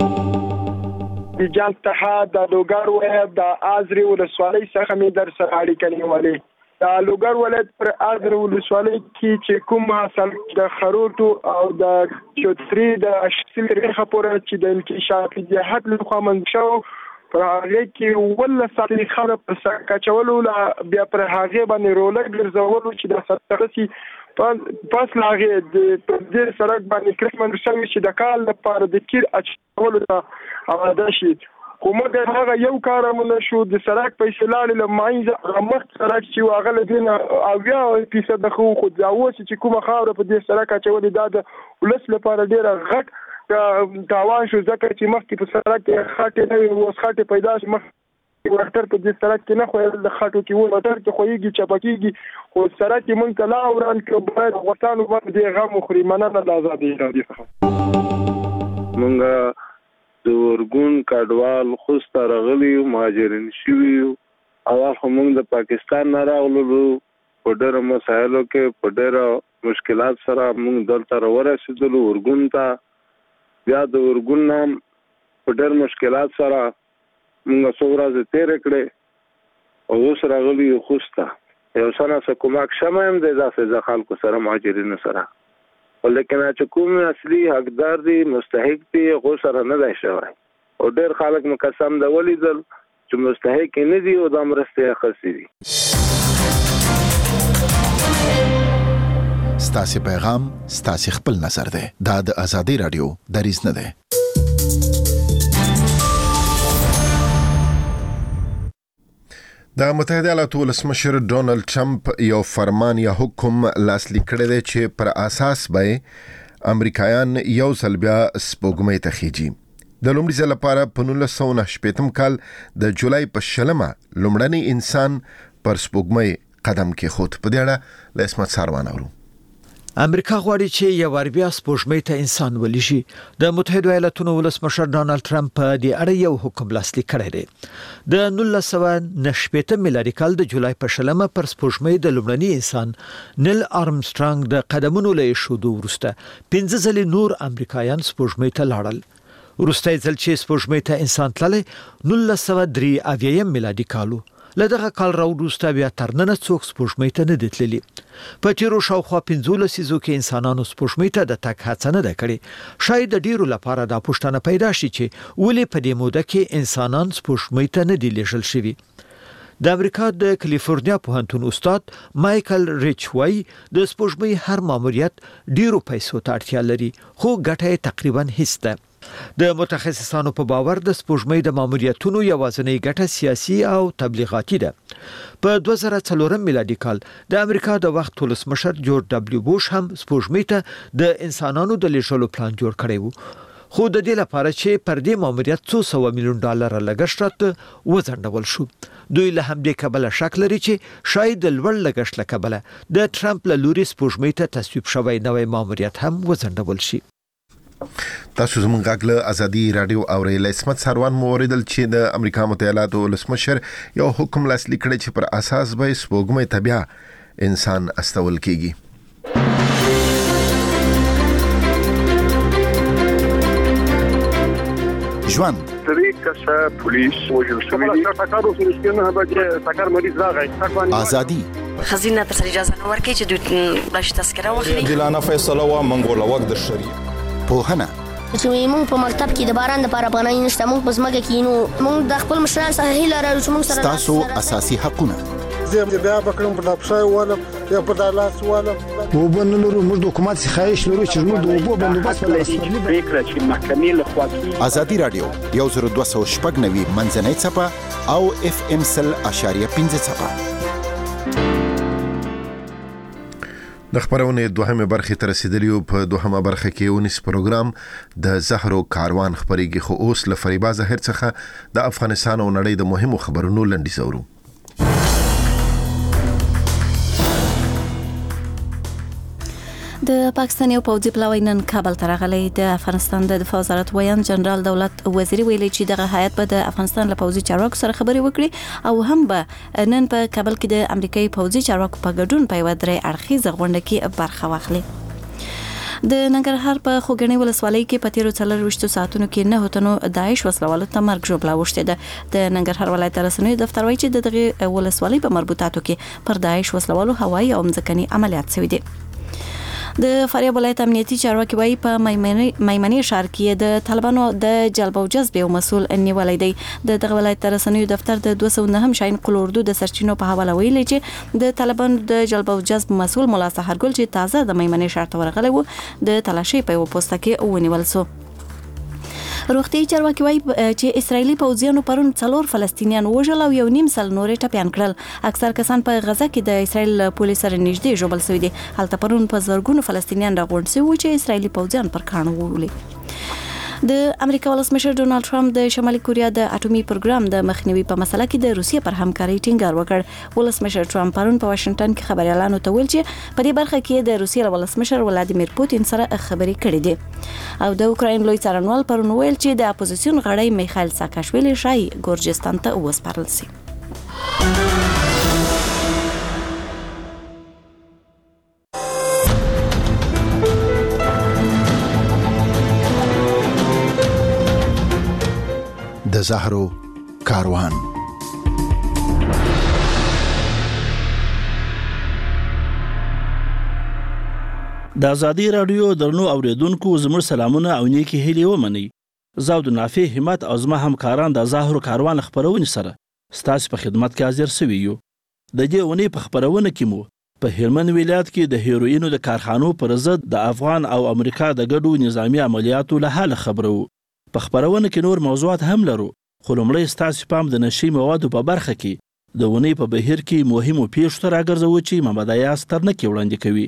د جان اتحاد د لوګر ولایت د ازرې ولسوالۍ څخه مې در سره اړیکه نیولې. د لوګر ولایت پر ازرې ولسوالۍ کې چې کوم حاصل د خروټو او د چوتري د اشتل ریخه پورې چې د انکشافي جهت لخوا منځ شو پر هغه کې ولا ساتلي خبره په کچولو بیا پر هغه باندې رولر ګرځولو چې د ستاسي پاس لاغه د دې سړک باندې کرسمن شوی چې د کال لپاره د کیر اچولو ته اواده شي. خو مګر هغه یو کارمونه شو د سړک پیسې لاړې له ماینځه مخ سړک چې هغه له دې اویا فیصد خو خو دا و چې کومه خاوره په دې سړک اچولې دا د ولس لپاره ډیره غټ تاوان شو، ځکه چې مخکې په سړک کې خاطر نه وي خاطر پیدا شي. مخ ورتر په دې سړک کې نه خو د خاطر کې و ورتر کې خوېږي چپکیږي خو سړک کې مونږ ته لا وران کې باید وطن باندې غم خوري. مننه د آزادۍ راډیو څخه.
مونږ د ورګون کډوال خوست راغلي مهاجرین شوي او هم د پاکستان نه راغلو په ډېر مسایلو کې په ډېر مشکلات سره مونږ دلته ورسېدلو ورګون ته. بیا د ورګون نام په ډېر مشکلات سره مونږ څو ورځې تېرې کړې او اوس راغلي خوست ته. یو څه نه څه کومک شمه هم دی داسې د خلکو سره مهاجرینو سره، ولیکن چې کوم اصلي حقدار دي مستحق دي هغو سره نه دی شوی او ډېر خلک مو قسم د ولیدل چې مستحق نه دي او دا مرستې اخیستې دي.
ستاسو پیغام ستاسو خپل نظر دی. دا د آزادۍ رادیو دریځ نه دی. د متحده ایالاتو ولسمشر ډونالد ټرمپ یو فرمان یا حکم لاسلیک کړی دی چې پر اساس به امریکایان یو ځل بیا سپوږمۍ ته خېږي. د لومړي ځل لپاره په نولس سوه نهه شپېتم کال د جولای په شلمه لومړنی انسان پر سپوږمۍ قدم کېښود. په دې اړه له اسمت ساروان اورو.
امریکا غواړي چې یو ور بیا سپوږمۍ ته انسان ولېږي. د متحده ایالاتو ولسمشر ډونالد ټرمپ په دې اړه یو حکم لاسلیک کړی دی. د نولس سوه نهه شپېتم میلادي کال د جولای په شلمه پر سپوږمۍ د لومړني انسان نیل آرمسترانګ د قدمونو له ایښودو وروسته پنځه ځلې نور امریکایان سپوږمۍ ته لاړل. وروستی ځل چې سپوږمۍ ته انسان تللی نولس سوه درې اویایم میلادي کال و. له دغه کال راوروسته بیا تر ننه څوک سپوږمۍ ته نه دي تللي. په تیرو شاوخوا پنځه لسیزو کې انسانانو سپوږمۍ ته د تګ هڅه نه ده کړې. شاید د ډیرو لپاره دا پوښتنه پیدا شي چې ولې په دې موده کې انسانان سپوږمۍ ته نه دي لیږل شوي. د امریکا د کالیفورنیا پوهنتون استاد مایکل ریچ وایي د سپوږمۍ هر ماموریت ډیرو پیسو ته اړتیا لري خو ګټه تقریبا هیڅ ده. د متخصصانو په باور د سپوږمۍ د ماموریتونو یوازینۍ ګټه سیاسي او تبلیغاتي ده. په دوه زره څلورم میلادي کال د امریکا د وخت ولسمشر جورج دبلیو بوش هم سپوږمۍ ته د انسانانو د لیږلو پلان جوړ کړی و، خو د دې لپاره چې پر دې ماموریت څو سوه میلیون ډالر لګښت وځنډول شو. دوی له همدې کبله شک لري چې شاید د لوړ لګښت له کبله د ټرمپ له لوري سپوږمۍ ته تصویب شوی نوی ماموریت هم وځنډول شي.
تاسو زموږ غږ له آزادۍ رادیو اورئ. اسمت ساروان مو اوریدل چې د امریکا متحده ایالاتو ولسمشر یو حکم لاسلیک کړی چې پر اساس به سپوږمۍ ته بیا انسان استول کیږي. ژوند
طریقه پولیس وجل شوی دی.
آزادي
خزینه تر اجازه نه ورکړي چې دوی بلش تذکره واخلي.
عادلانه فیصله و منګول وګ د شریعه
پوهنه
چې موږ په مکتب کې د باران لپاره پناه نشته، موږ په ځمکه کې نو موږ د خپل مشران سره هیله لرو چې موږ سره
تاسو اساسي حقونه
زه بیا بکړم په دپښای ولم یا په دالاس ولم وبن لرو موږ د حکومت څخه خواهش لرو چې موږ د اوبو بندوبست ولرو.
پریکړه چې محکمې له خوا کیږي.
ازادي رادیو یو زر دوه سوه شپږ نوي منځنۍ څپه او اف ام سل اشاریه پنځه څپه.
د خبرونه دوهمه برخه تر رسیدلیو په دوهمه برخه کې ونیس پروګرام د زهرو کاروان خبريږي، خو اوس ل فریبا زهر څخه د افغانستان او نړۍ د مهمو خبرونو لنډی زورو.
د پاکستان یو پوځي پلاوی نن کابل ته راغلی. د افغانستان د دفاع وزارت ویان جنرال دولت وزیری ویلي چې دغه هیئت به د افغانستان له پوځي چارواکو سره خبرې وکړي او هم به نن په کابل کې د امریکایي پوځي چارواکو په ګډون په یوه درې اړخیزه غونډه کې برخه واخلي. د ننګرهار په خوګنۍ ولسوالۍ کې په تیرو څلرویشتو ساعتونو کې نه هوتنو داعش وسلوالو ته مرګ ژوبله اوښتې ده. د ننګرهار ولایت رسنیو دفتر وایي چې د دغې ولسوالۍ په مربوطاتو کې پر داعش وسلوالو هوایي او ځمکني عملیات شوي دي. د فاریاب ولایت امنیتي چارواکي وایي په میمنې ښار کې د طالبانو د جلب او جذب یو مسؤل نیولای دی. د دغه ولایت رسنیو دفتر د دوه سوه نهم شاهین قل اردو د سرچینو په حواله ویلي چې د طالبانو د جلب او جذب مسؤل مولا سحرګل چې تازه د میمنې ښار ته ورغلی و د تلاشۍ په یوه پوسته کې ونیول سو. روغتي چارواکي وایي چې اسرایلی پوځیانو پرون څلور فلسطینیان وژل او یو نیم سل نورې ټپیان کړل. اکثر کسان په غزه کې د اسرایل پولیس سره نږدې ژوبل شوي دي. هلته پرون په زرګونو فلسطینیان راغونډ شوي وو چې اسرایلی پوځیان پر کاڼو وولي. د امریکا ولسمشر ډونالد ټرمپ د شمالي کوریا د اټومي پروګرام د مخنیوي په مسله کې د روسیې پر همکارۍ ټینګار وکړ. ولسمشر ټرمپ پرون په واشنگټن کې خبريالانو ته ویل چې په دې برخه کې د روسیې ولسمشر ولادیمیر پوتین سره خبرې کړې دي. او د اوکراین لوی څارنوال پرون ویل چې د اپوزیسیون غړی میخایل ساکاشویلی شای ګورجستان ته وسپارل شي.
د زهرو کاروان.
د ازادي رادیو درنو اوریدونکو زموږ سلامونه او نیکی هیلې ومني. زه د نافع همت او زما همکاران د زهرو کاروان خبرونه سره ستاسو په خدمت کې حاضر سوي یو. د دې ونې په خبرونه کې مو په هلمند ولایت کې د هیروینو د کارخانو پر ضد د افغان او امریکا د ګډو نظامی عملیاتو له حال خبرو. په خبرونه کې نور موضوعات هم لرو، خو لومړی ستاسو پام د نشي موادو په برخه کې د ونې په بهیر کې مهمو پیښو ته راګرځوو چې محمد ایاز ترنکې وړاندې کوي.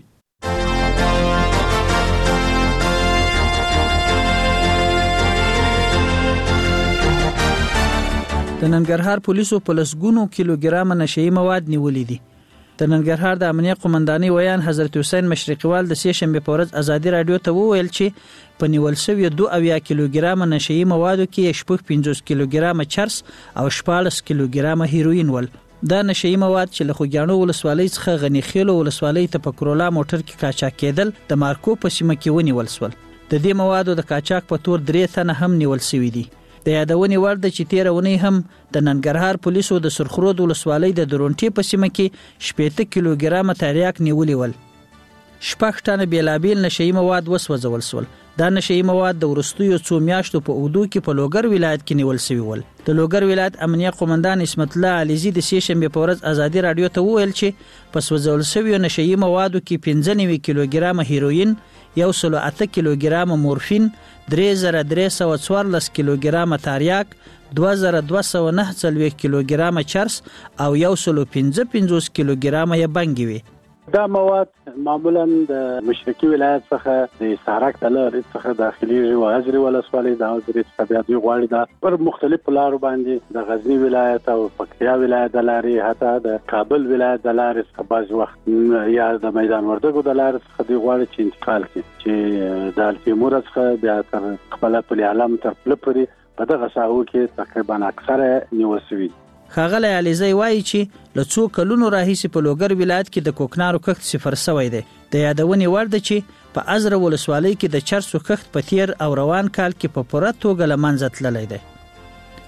د ننګرهار پولیسو په لسګونو کیلوګرام نشئی مواد نیولې دي. د ننګرهار د امنیه قومندانۍ ویان حضرت حسین مشرقیوال د سې شنبې په ورځ ازادي رادیو ته وویل چې په نیول شوي دوه اویا کیلوګرام نشئی موادو کې شپږ پنځوس کیلوګرام چرس او شپاړس کیلوګرام هیروین ول. دا نشئی مواد چې له خوګیاڼو ولسوالۍ څخه غنی خیلو ولسوالۍ ته په کرولا موټر کې قاچاق کېدل د مارکو په سیمه کې ونیول شول. د دې موادو د قاچاق په تور درې تنه هم نیول شوي دي. د یادونې وړ ده چې تیره اونۍ هم د ننګرهار پولیسو د سرخرود ولسوالۍ د درونټې په سیمه کې شپېته کیلوګرام تریاک نیولي ول. شپږ ټنه بیلابیل نشئی مواد وسوځول شول. دا نشئی مواد د وروستیو څو میاشتو په اودو کې په لوګر ولایت کې نیول شوي ول. د لوګر ولایت امنیه قومندان اسمت الله علیزي د سې شنبې په ورځ ازادي رادیو ته وویل چې په سوځول شویو نشئی موادو کې پنځه نوي کیلوګرام هیروین، یو سل او اته کیلوګرام مورفین، درې زره درې سوه څوارلس کیلوګرام تریاک، دوه زره دوه سوه نهه څلوېښت کیلوګرام چرس او یو سل او پنځه پنځوس کیلوګرام یې بنګې وې.
دا مواد معمولا د مشرقي ولایت څخه د سارک د لارې څخه داخليږي او حضرت ولسوالۍ د حضرت څخه بیا دوی غواړي دا پر مختلفو لارو باندې د غزنی ولایت او پکتیا ولایت د لارې حتی د کابل ولایت د لارې څخه بعض وخت یا د میدان وردګو د لارې څخه دوی غواړي چې انتقال کړي چې د التیمور څخه بیا تر خپل پل عالم تر پل پورې په دغه ساحو کې تقریبا اکثره نیول شوي.
ښاغلی علیزی وایي چې له څو کلونو راهیسې په لوګر ولایت کې د کوکنارو کښت صفر سوی دی. د یادونې وړ ده چې په ازره ولسوالۍ کې د چرسو کښت په تیر او روان کال کې په پوره توګه له منځه تللی دی.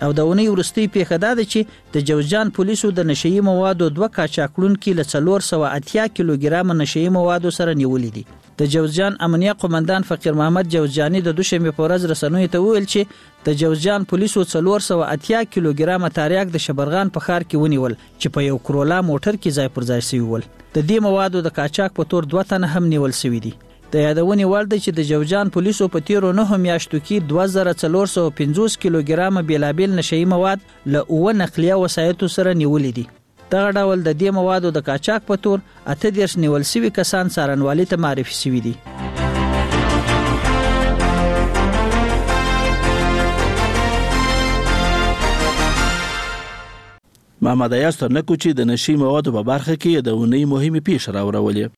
او د اونۍ وروستۍ پیښه دا ده چې د جوزجان پولیسو د نشئی موادو دوه قاچاقړونکي له څلور سوه اتیا کیلوګرام نشئی موادو سره نیولې دي. د جوزجان امنیه قومندان فقیر محمد جوزجانی د دوشنبه په ورځ رسنیو ته وویل چې د جوزجان پولیسو څلور سوه اتیا کیلوګرام تریاک د شبرغان په ښار کې ونیول چې په یو کرولا موټر کې ځای پر ځای شوی ول. د دې موادو د قاچاق په تور دوه تنه هم نیول شوي دي. د یادونې وړ دی چې د جوزجان پولیسو په تیرو نهو میاشتو کې دوه زره څلور سوه پنځوس کیلوګرامه بیلابیل نشئی مواد له اووه نقلیه وسایطو سره نیولي دي. دغه ډول د دې موادو د قاچاق په تور اته دېرش نیول شوي کسان څارنوالۍ ته معرفي شوي دي.
محمد ایاز ترنکو چې د نشئی موادو په برخه کې د اونۍ مهمې پیښې راوړولې.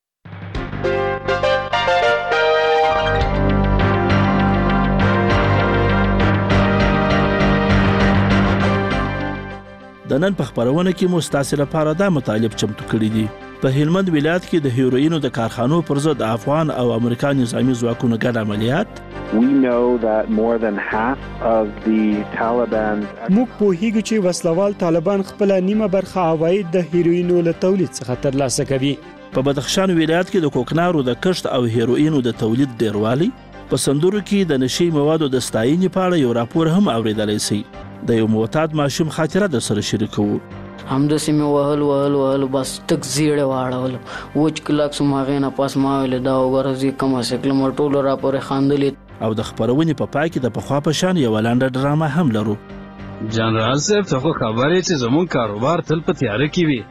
د نن په خبرونه کې مو ستاسو لپاره دا مطالب چمتو کړی دي. په هلمند ولایت کې د هیروینو د کارخانو پر ضد افغان او امریکا نظامی ځواکونو ګډ عملیات.
We know that more than half of the Taliban
موږ پوهیږو چې وسلوال طالبان خپل نیمه برخه عواید د هیروینو له تولید څخه ترلاسه کوي.
په بدخشان ولایت کې د کوکنارو د کښت او هیروینو د تولید ډیروالی. په سندرو کې د نشئی موادو د ستاینې په اړه یو راپور هم اوریدلی شي. د یو معتاد ماشوم خاطره در سره شریکو.
همداسې مې وهل وهل وهل بس ټک زیړې واړول وچ کلک سم هغې نه پس ما ویلې دا وګوره زه کومه شکل مو ټولو راپورې خاندلې.
او د خبرونې په پای کې د پخوا په شان یوه لنډه ډرامه هم لرو.
جنرال صاحب ته خو خبرې چې زموږ کاروبار تل په تیاره کې وي.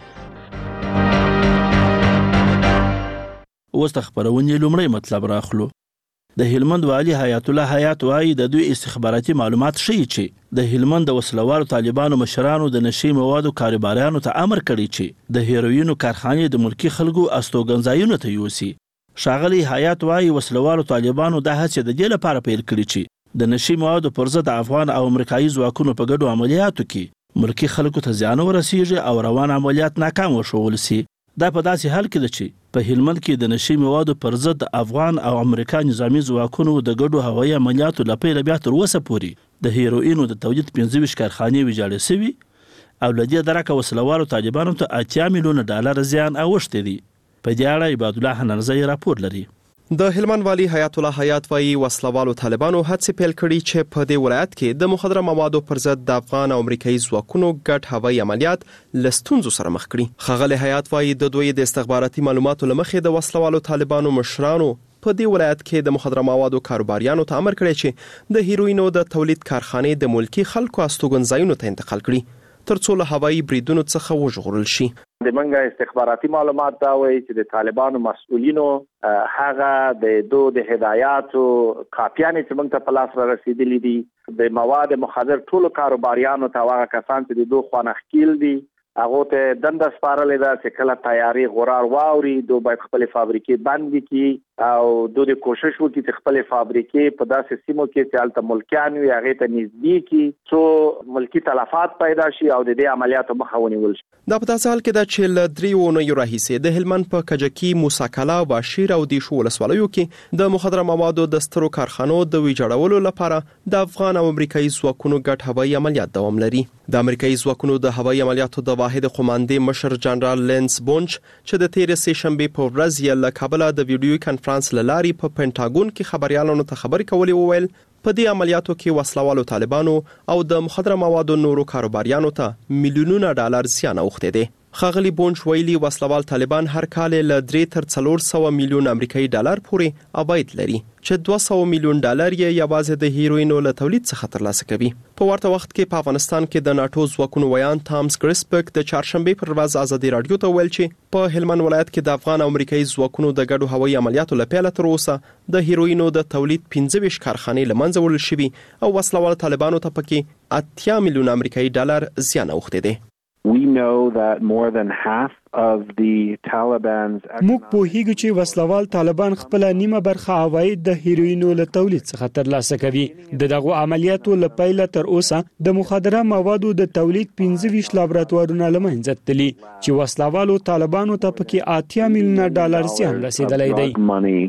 اوس د خبرونې لومړی مطلب راخلو. د هلمند والی حیات الله حیات وایي د دوی استخباراتي معلومات ښیي چې د هلمند د وسلوالو طالبانو مشرانو د نشئی موادو کاروباریانو ته امر کړی چې د هیروینو کارخانې د ملکي خلکو استوګنځایونو ته یوسي. ښاغلی حیات وایي وسلوالو طالبانو دا هڅې د دې لپاره پیل کړي چې د نشئی موادو پر ضد افغان او امریکایي ځواکونو په ګډو عملیاتو کې ملکي خلکو ته زیان ورسیږي او روان عملیات ناکام وښول سي. دا په داسې حال کې ده چې په هلمند کې د نشئی موادو پر ضد افغان او امریکا نظامی ځواکونو د ګډو هوایي عملیاتو له پیله بیا تر اوسه پورې د هیروینو د تولید پنځه ویشت کارخانې ویجاړې سوي او له دې درکه وسلوالو طالبانو ته اتیا میلیونه ډالر زیان اوښتی دي. په دې اړه عباد الله حنرزی راپور لري.
د هلمند والی حیات الله حیات وایي وسلوالو طالبانو هڅې پیل کړي چې په دې ولایت کې د مخدره موادو پر ضد د افغان او امریکایي ځواکونو ګډ هوایي عملیات له ستونزو سره مخ کړي. ښاغلی حیات وایي د دوی د استخباراتي معلوماتو له مخې د وسلوالو طالبانو مشرانو په دې ولایت کې د مخدره موادو کاروباریانو ته امر کړی چې د هیروینو د تولید کارخانې د ملکي خلکو استوګنځایونو ته انتقال کړي ترڅو له هوایي بریدونو څخه وژغورل شي.
د منګه استخباراتي معلومات دا وایي چې د طالبانو مسؤلینو هغه د دوه د هدایاتو کاپیانې چې موږ ته په لاس را رسیدلې دي د مواد مخدر ټولو کاروباریانو ته هغه کسان چې د دوه خوانخکیل دي هغه ته دنده سپارلې ده چې کله تیاری غرار واوري دوی باید خپل فابریکې بند کړي او دوی کوشش وکړي چې خپل فابریکې په داسې سیمو کې چې الته ملکیان وي هغه ته نږدې کړي څو ملکی تلفات پیدا شي او د دې عملیاتو مخه ونیول شي.
دا په داسې حال کې ده چې له دریو اونیو راهیسې د هلمند په کجکي موساکلا باشیر او دیشو ولسوالیو کې د مخدره موادو د سترو کارخانو د ویجاړولو لپاره د افغان او امریکایي ځواکونو ګډ هوایي عملیات دوام لري. د امریکایي ځواکونو د هوایي عملیاتو د واحد قوماندې مشر جنرال لینس بونچ چې د تیر سه شنبه په ورځ یې له کابل د ویډیو کانفرنس لاري په پینټاګون کې خبريالانو ته خبرې کولې وویل په دې عملیاتو کې وسلوالو طالبانو او د مخدره موادو نورو کاروباریانو ته میلیونونه ډالر زیان اوښتی دی. ښاغلی بونچ ویلي وسلوال طالبان هر کال له درې تر څلور سوه میلیون امریکایي ډالر پورې عواید لري چې دوه سوه میلیون ډالر یې یوازې د هیروینو له تولید څخه ترلاسه کوي. په ورته وخت کې په افغانستان کې د ناتو ځواکونو ویان تامس ګریسبک د چهارشنبه پر ورځ ازادي رادیو ته ویل چې په هلمند ولایت کې د افغان او امریکایي ځواکونو د ګډو هوایي عملیاتو له پیله تر اوسه د هیروینو د تولید پنځه ویشت کارخانې له منځه وړل شوي او وسلوال طالبانو ته پکې اتیا میلیون امریکایي ډالر زیان اوښتی دی.
We know that more than half of the Taliban's
موږ پوهیږو چې وسلوال طالبان خپل نیمه برخه عواید د هیروینو له تولید څخه ترلاسه کوي. د دغه عملیاتو له پیله تر اوسه د مخدره موادو د تولید پنځه ویشت لابراتوارونه له منځه تللي چې وسلوالو طالبانو ته پکې اتیا میلیونه ډالر زیان رسیدلی دی.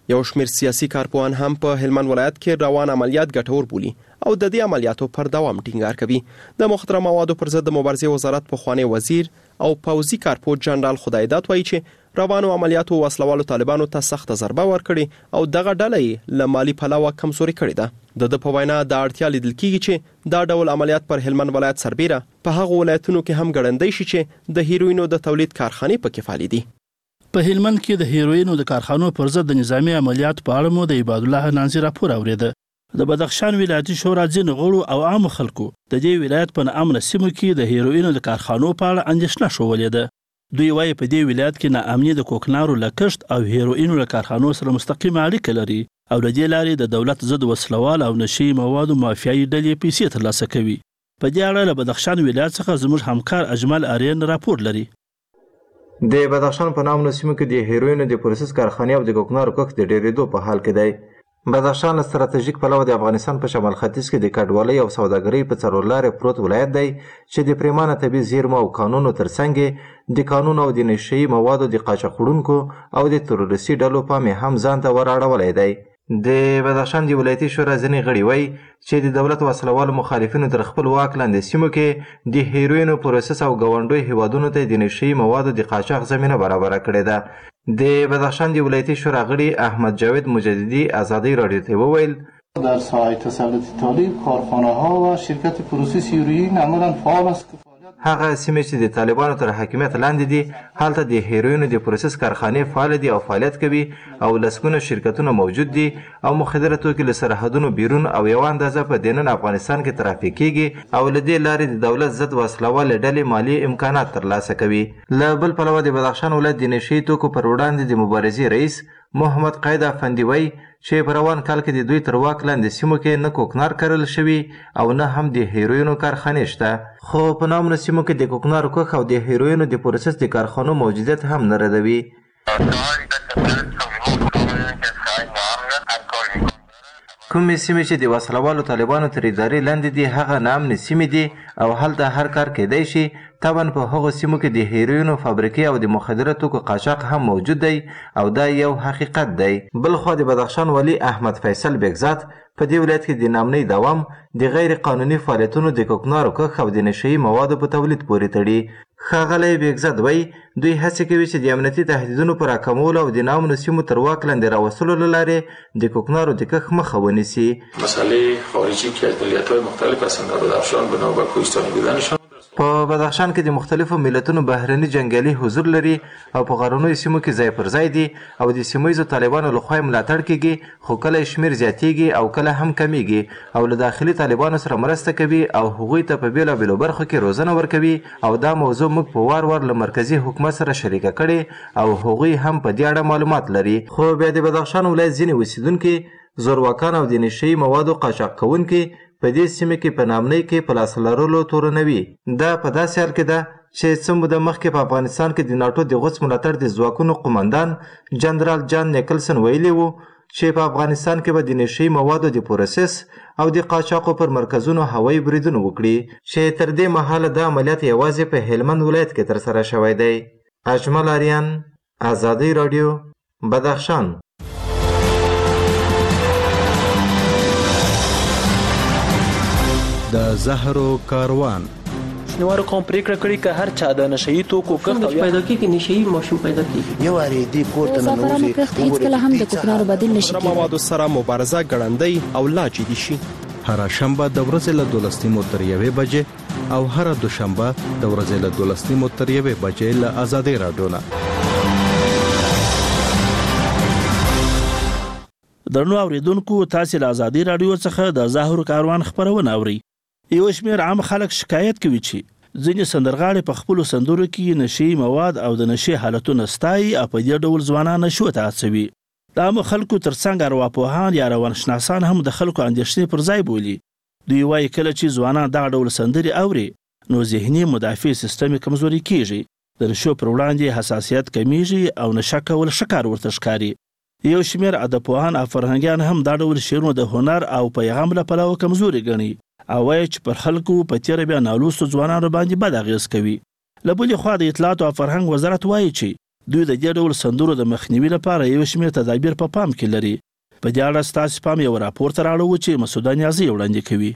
یو شمېر سیاسي کارپوهان هم په هلمند ولایت کې روان عملیات ګټور بولي او د دې عملیاتو پر دوام ټینګار کوي. د مخدره موادو پر ضد د مبارزې وزارت پخوانی وزیر او پوځي کارپوه جنرال خدایداد وایي چې روانو عملیاتو وسلوالو طالبانو ته سخته ضربه ورکړې او دغه ډله یې له مالي پلوه کمزوري کړې ده. د د په وینا د اړتیا لیدل کېږي چې دا ډول عملیات پر هلمند ولایت سربیره په هغو ولایتونو کې هم ګړندی شي چې د هیروینو د تولید کارخانې پکې فعالې دي.
په هلمند کې د هیروینو د کارخانو پر ضد د نظامی عملیات په اړه مو د عباد الله نانزي راپور اوریده. د بدخشان ولایتي شورا ځینې غړو او عام خلکو د دې ولایت په ناامنه سیمو کې د هیروینو د کارخانو په اړه اندېښنه شولې ده. دوی وايي په دې ولایت کې ناامني د کوکنارو له کښت او هیروینو له کارخانو سره مستقیمه اړیکه لري او د دې لارې د دولت ضد وسلوال او نشي موادو مافیایي ډلې پیسې ترلاسه کوي. په دې اړه له بدخشان ولایت څخه زموږ همکار اجمل آرین راپور لري.
د بدخشان په نامنو سیمو کې د هیروینو د پروسس کارخانې او د کوکنارو کښت د ډېرېدو په حال کې دی. بدخشان ستراتیژیک پلوه د افغانستان په شمال ختیځ کې د کډوالۍ او سوداګرۍ په څلورلارې پروت ولایت دی چې د پریمانه طبیعي زیرمو او قانونو ترڅنګ د قانون او د نشي موادو د قاچاق وړونکو او د تروریستي ډلو پام هم ځان ته وراړولی دی. د بدخشان د ولایتي شورا ځینې غړي وایي چې د دولت وسلوالو مخالفینو تر خپل واک لاندې سیمو کې د هیروینو پروسس او ګاونډیو هیوادونو ته د نشي موادو د قاچاق زمینه برابره کړې ده. د بدخشان د ولایتي شورا غړي احمد جاوید مجددی ازادي رادیو ته وویل
در ساحه تسلط طالب کارخانه ها و شرکت پروسس هیروئین عملا فعال است.
هغه سیمې چې د طالبانو تر حاکمیت لاندې دي هلته د هیروینو د پروسس کارخانې فعال دي او فعالیت کوي او لسګونه شرکتونه موجود دي او مخدره توکي له سرحدونو بیرون او یو اندازه په دننه افغانستان کې ترافیک کیږي او له دې لارې د دولت ضد وسلوال ډلې مالی امکانات ترلاسه کوي. له بل پلوه د بدخشان ولایت د نشي توکو پر وړاندې د مبارزې رئیس محمد قید افندي وایي چې په روان کال کې د دوی تر واک لاندې سیمو کې نه کوکنار کرل شوي او نه هم د هیروینو کارخانې شته، خو په نامنو سیمو کې د کوکنارو کښت او د هیروینو د پروسس د کارخانو موجودیت هم نه ردوي. کومې سیمې چې د وسلوالو طالبانو تر ادارې لاندې دي هغه ناامنې سیمې دي او هلته هر کار کیدی شي. طبعا په هغو سیمو کې د هیروینو فابریکې او د مخدره توکو قاچاق هم موجود دی او دا یو حقیقت دی. بلخوا د بدخشان والی احمد فیصل بیگزاد په دې ولایت کې د ناامنۍ دوام د غیر قانوني فعالیتونو د کوکنارو کښت او د نشهیي موادو په تولید پورې تړي. ښاغلی بیگزاد وایي دوی هڅې کوي چې د امنیتي تهدیدونو په راکمولو او د ناامنو سیمو تر واک لاندې راوستلو له لارې د کوکنارو د کښت مخه ونیسي.
مسئله خارجی که از ملیت‌های مختلف هستند در بدخشان بنا به کوهستانی بودنشان
په بدخشان کې د مختلفو ملتونو بهرني جنګیالي حضور لري او په غرنیو سیمو کې ځای پر ځای دي او د سیمهییزو طالبانو لخوا ملاتړ کیږي، خو کله شمیر زیاتیږي او کله هم کمیږي او له داخلي طالبانو سره مرسته کوي او هغوی ته په بیلابیلو برخو کې روزنه ورکوي او دا موضوع موږ په وار وار له مرکزي حکومت سره شریکه کړې او هغوی هم په دې اړه معلومات لري. خو بیا د بدخشان ولایت ځینې اوسیدونکي زورواکان او د نشهیي موادو قاچاق کوونکي په دې سیمه کې په ناامنۍ کې په لاس لرلو تورنوي. دا په داسې حال کې ده چې څه موده مخکې په افغانستان کې د ناټو د غوڅ ملاتړ د ځواکونو قومندان جنرال جان نیکلسن ویلي وو چې په افغانستان کې به د نشهیي موادو د پروسس او د قاچاقو پر مرکزونو هوایي بریدونه وکړي چې تر دې مهاله دا عملیات یوازې په هلمند ولایت کې ترسره شوی دی. اجمل آریان، ازادي راډیو، بدخشان.
د زهرو کاروان
شنوارو قوم پریکړه کړې که هر چا د نشهیي توکو کښت پیدا کیږي نشهیي ماشوم پیدا کیږي
یو اړې دی کوټه نه نوځي
هیڅ کله هم د کوکنارو بدیل نشي
کېدای. موادو سره مبارزه ګړندۍ او لا جدي شي.
هر شنبه د ورځې له دولس نیمو تر یوې بجې او هر دوشنبه د ورځې له دولس نیمو تر یوې بجې له ازادي راډیو نه.
درنو اوریدونکو، تاسو له ازادي راډیو څخه د زهرو کاروان خبرونه اورئ. یو شمېر عام خلک شکایت کوي چې ځینې سندرغاړي په خپلو سندرو کې نشهیي مواد او د نشې حالتونه ستایي او په دې ډول ځوانان نشو ته هڅوي. د عامو خلکو ترڅنګ ارواپوهان یا روانشناسان هم د خلکو اندېښنې پر ځای بولي. دوی وایي کله چې ځوانان دغه ډول سندرې اوري نو ذهني مدافع سیستم کمزوري کیږي، د نشو پر وړاندې حساسیت کمیږي او نشه کول ښه کار ورته ښکاري. یو شمېر ادبپوهان او فرهنګیان هم دا ډول شعرونه د هنر او پیغام له پلوه کمزوري ګڼي او وایي چې پر خلکو په تیره بیا نالوستو ځوانانو باندې بد اغېز کوي. له بلې خوا د اطلاعاتو او فرهنګ وزارت وایي چې دوی د دې ډول سندرو د مخنیوي لپاره یو شمېر تدابیر په پام کې لري. په دې اړه ستاسو پام یو راپور ته راوړو چې مسعود نیازي وړاندې کوي.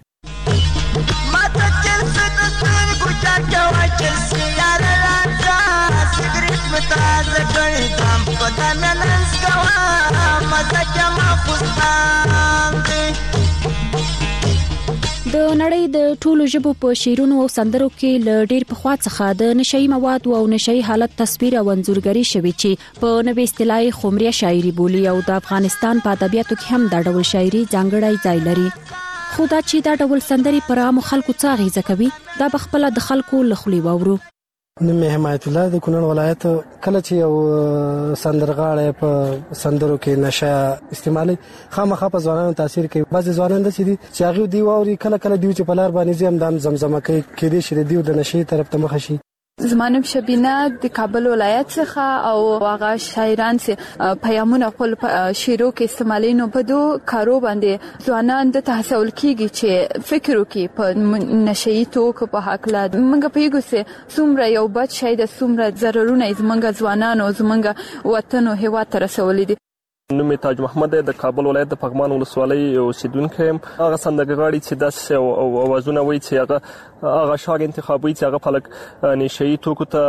د نړۍ د ټولو ژبو په شعرونو او سندرو کې ل ډیر پخوا څخه د نشئی مواد او نشئی حالت تصویر او انځورګری شوی چې په نوې اصطلاح خمريه شاعري بولی او د افغانستان په ادبیاتو کې هم دا ډول شاعري ځانګړی ځای لري. خو دا چې دا ډول سندري پر عام خلکو څه اغیزه کوي دا بخپله د خلکو لخلي وورو.
نوم حمایت الله د کونړ ولایت. کله چې یو سندرغاړی په سندرو کې نشه استعمالي خامخا په ځوانانو تاثیر کوي. بعضې ځوانان داسې دي چې هغوی دوی واوري کله کله دوی چې په لار باندې ځي همدا زمزمه کوي، کیدای شي د دوی د نشې طرف ته مخه شي.
زما نوم شبینه د کابل ولایت څخه او هغه شاعران چې پیغامونه خپل شعرو کې استعمالي نو په دو کارو باندې ځوانان د تحصیل کیږي چې فکر وکړي په نشئی توکو په حق لا موږ پیګو چې څومره یو بد شي د څومره ضررونه زمونږ ځوانانو زمونږ وطن او هیواد ته رسولي دي.
نوم تاج محمد د کابل ولایت د پغمان ولسوالۍ اوسیدونکی یم. هغه سندرغاړي چې داسې اوازونه وایي چې هغه هغه شاعر انتخابوي چې هغه خلک نشئی توکو ته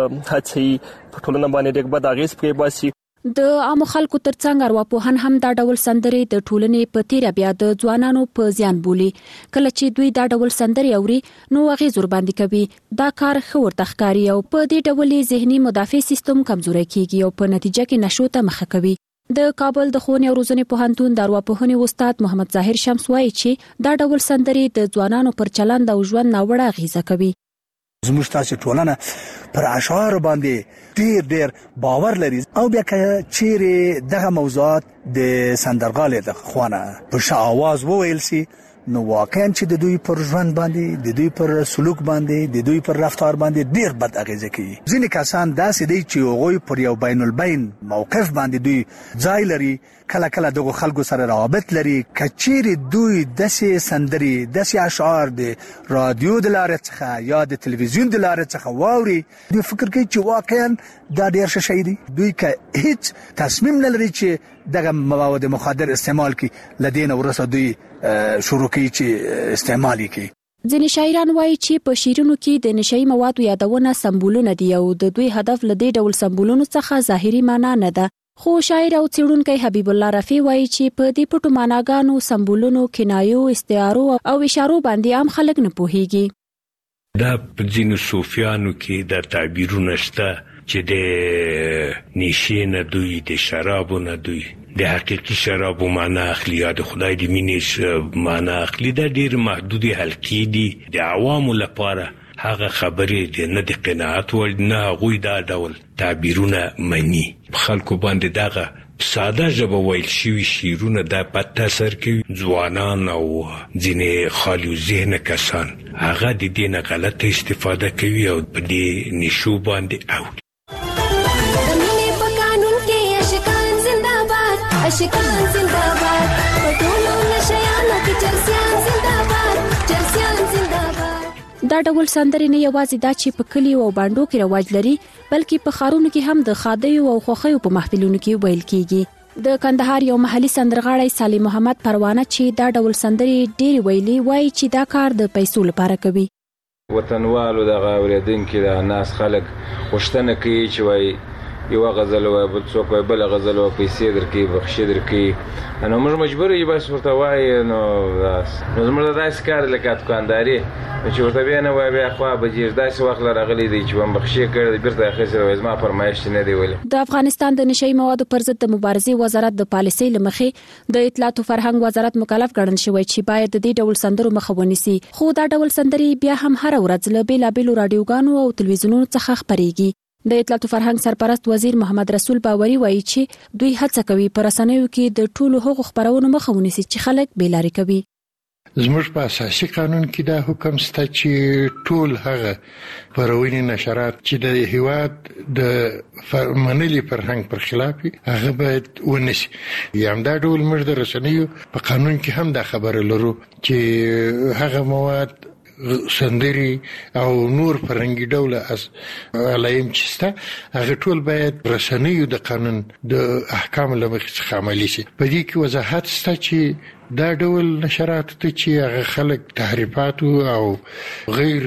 هڅوي، په ټولنه باندې ډېر بد اغېز پرې باسي.
د عام خلکو ترڅنګ ارواپوهان هم دا ډول سندرې د ټولنې په تیره بیا د ځوانانو په زیان بولي. کله چې دوی دا ډول سندرې اوري نو اغېز ورباندې کوي. دا کار ښه ورته ښکاري او په دې ډول ذهني مدافع سیستم کمزوری کیږي او په نتیجه کې نشو ته مخه کوي. د کابل د ښوونې او روزنې پوهنتون د ارواپوهنې استاد محمد ظاهر شمس وایي چې دا ډول سندرې د ځوانانو پر چلند او ژوند ناوړه اغېزه کوي.
زموږ تاسې ټولنه پر اشعار باندې ډیر ډیر باور لري او بیا که چیرې دغه موضوعات د سندرغاړي د خوانه په ښه اواز وویل سي نو واقعا چې د دوی پر ژوند باندې د دوی پر سلوک باندې د دوی پر رفتار باندې ډیر بد اغیزه کوي. ځینې کسان داسې دي چې هغوی پر یو بین البین موقف باندې دوی ځای لري، کله کله دغه خلکو سره روابط لري. کچېرې دوی داسې سندرې داسې اشعار د رادیو د لارې څخه یا د تلویزیون د لارې څخه واوري دوی فکر کوي چې واقعا دا ډیر ښه شی دی. دوی که هیڅ تصمیم نه لري چې دغه مواد مخدر استعمال کړي لدین ورسره دوی شروع کوي چې استعمالي کوي.
ځینې شاعران وایي چې په شعرونو کې د نشئی موادو یادونه سمبولونه دي او د دوی هدف له دې ډول سمبولونو څخه ظاهري معنا نه ده. خو شاعر او څېړونکی حبیب الله رفیع وایي چې په دې پټو معناګانو سمبولونو کنایو استعارو او اشارو باندې عام خلک نه پوهیږي.
دا په ځینو صوفیانو کې د تعبیرونه شته چې د نشې نه دوی د شرابو نه دوی د حقیقي شرابو معنا اخلي یا د خدای د مینې معنا اخلي. دا ډېر محدودې حلقې دي د عوامو لپاره. هغه خبرې د نه د قناعت وړ نه هغوی دا ډول تعبیرونه مني. خلکو باندې دغه ساده ژبه ویل شوي شعرونه دا بد تاثیر کوي. ځوانان او ځینې خالي ذهنه کسان هغه د دې نه غلطه استفاده کوي او په دې نشو باندې اوړي.
عاشقان زنده‌باد پټولو نشيانو کې چرسيان زنده‌باد چرسيان زنده‌باد.
دا ډول سندرې نه یوازې دا چې په کلیو او باندو کې رواج لري بلکې په ښارونو کې هم د خادیو او خوښیو په محفلونو کې ویل کیږي. د کندهار یو محلي سندرغاړی سالم محمد پروانه چې دا ډول سندرې ډېر ویلي وایي چې دا کار د پیسو لپاره کوي.
وطنوالو دغه اوریدونکو د ناس خلک غوښتنه کوي چې وایي یو غزل او بل څوک بل غزل او پیسې درکې بخښې درکې نو موږ مجبور یو بس ورته وایي نو نو زموږ داسې کار لکه دکانداري چې ورته بیا نه وایي بیا خوا بجیر داسې وخت راغلی دی چې هم بخښې کړی بیرته اخیستل وایي زما فرمایش نه دی ویلی.
د افغانستان د نشئی موادو پر ضد د مبارزې وزارت د پالیسۍ له مخې د اطلاعات او فرهنګ وزارت مکلف ګڼل شوی چې باید د دې ډول سندرو مخه ونیسي. خو دا ډول سندرې بیا هم هر ورځ له بیلابیلو رادیوګانو او تلویزیونونو څخه خپرېږي. د اطلاعات او فرهنګ سرپرست وزیر محمد رسول باوري وایي چې دوی هڅه کوي په رسنیو کې د ټولو هغو خبرونو مخه ونیسي چې خلک بیلارې کوي.
زموږ په اساسي قانون کې دا حکم شته چې ټول هغه خپرونې نشرات چې د هیواد د منلي فرهنګ پر خلاف هغه باید ونیسي. همدا ډول موږ د رسنیو په قانون کې هم دا خبره لرو چې هغه مواد سندري او نور فرهنګي ډوله اس علایم چسته هغه ټول باید رسنیو د قانون د احکام لمخې څخه عملي شي. په دې کې وضاحت شته چې دا ډول نشرات ته چې هغه خلک تحریفات او غیر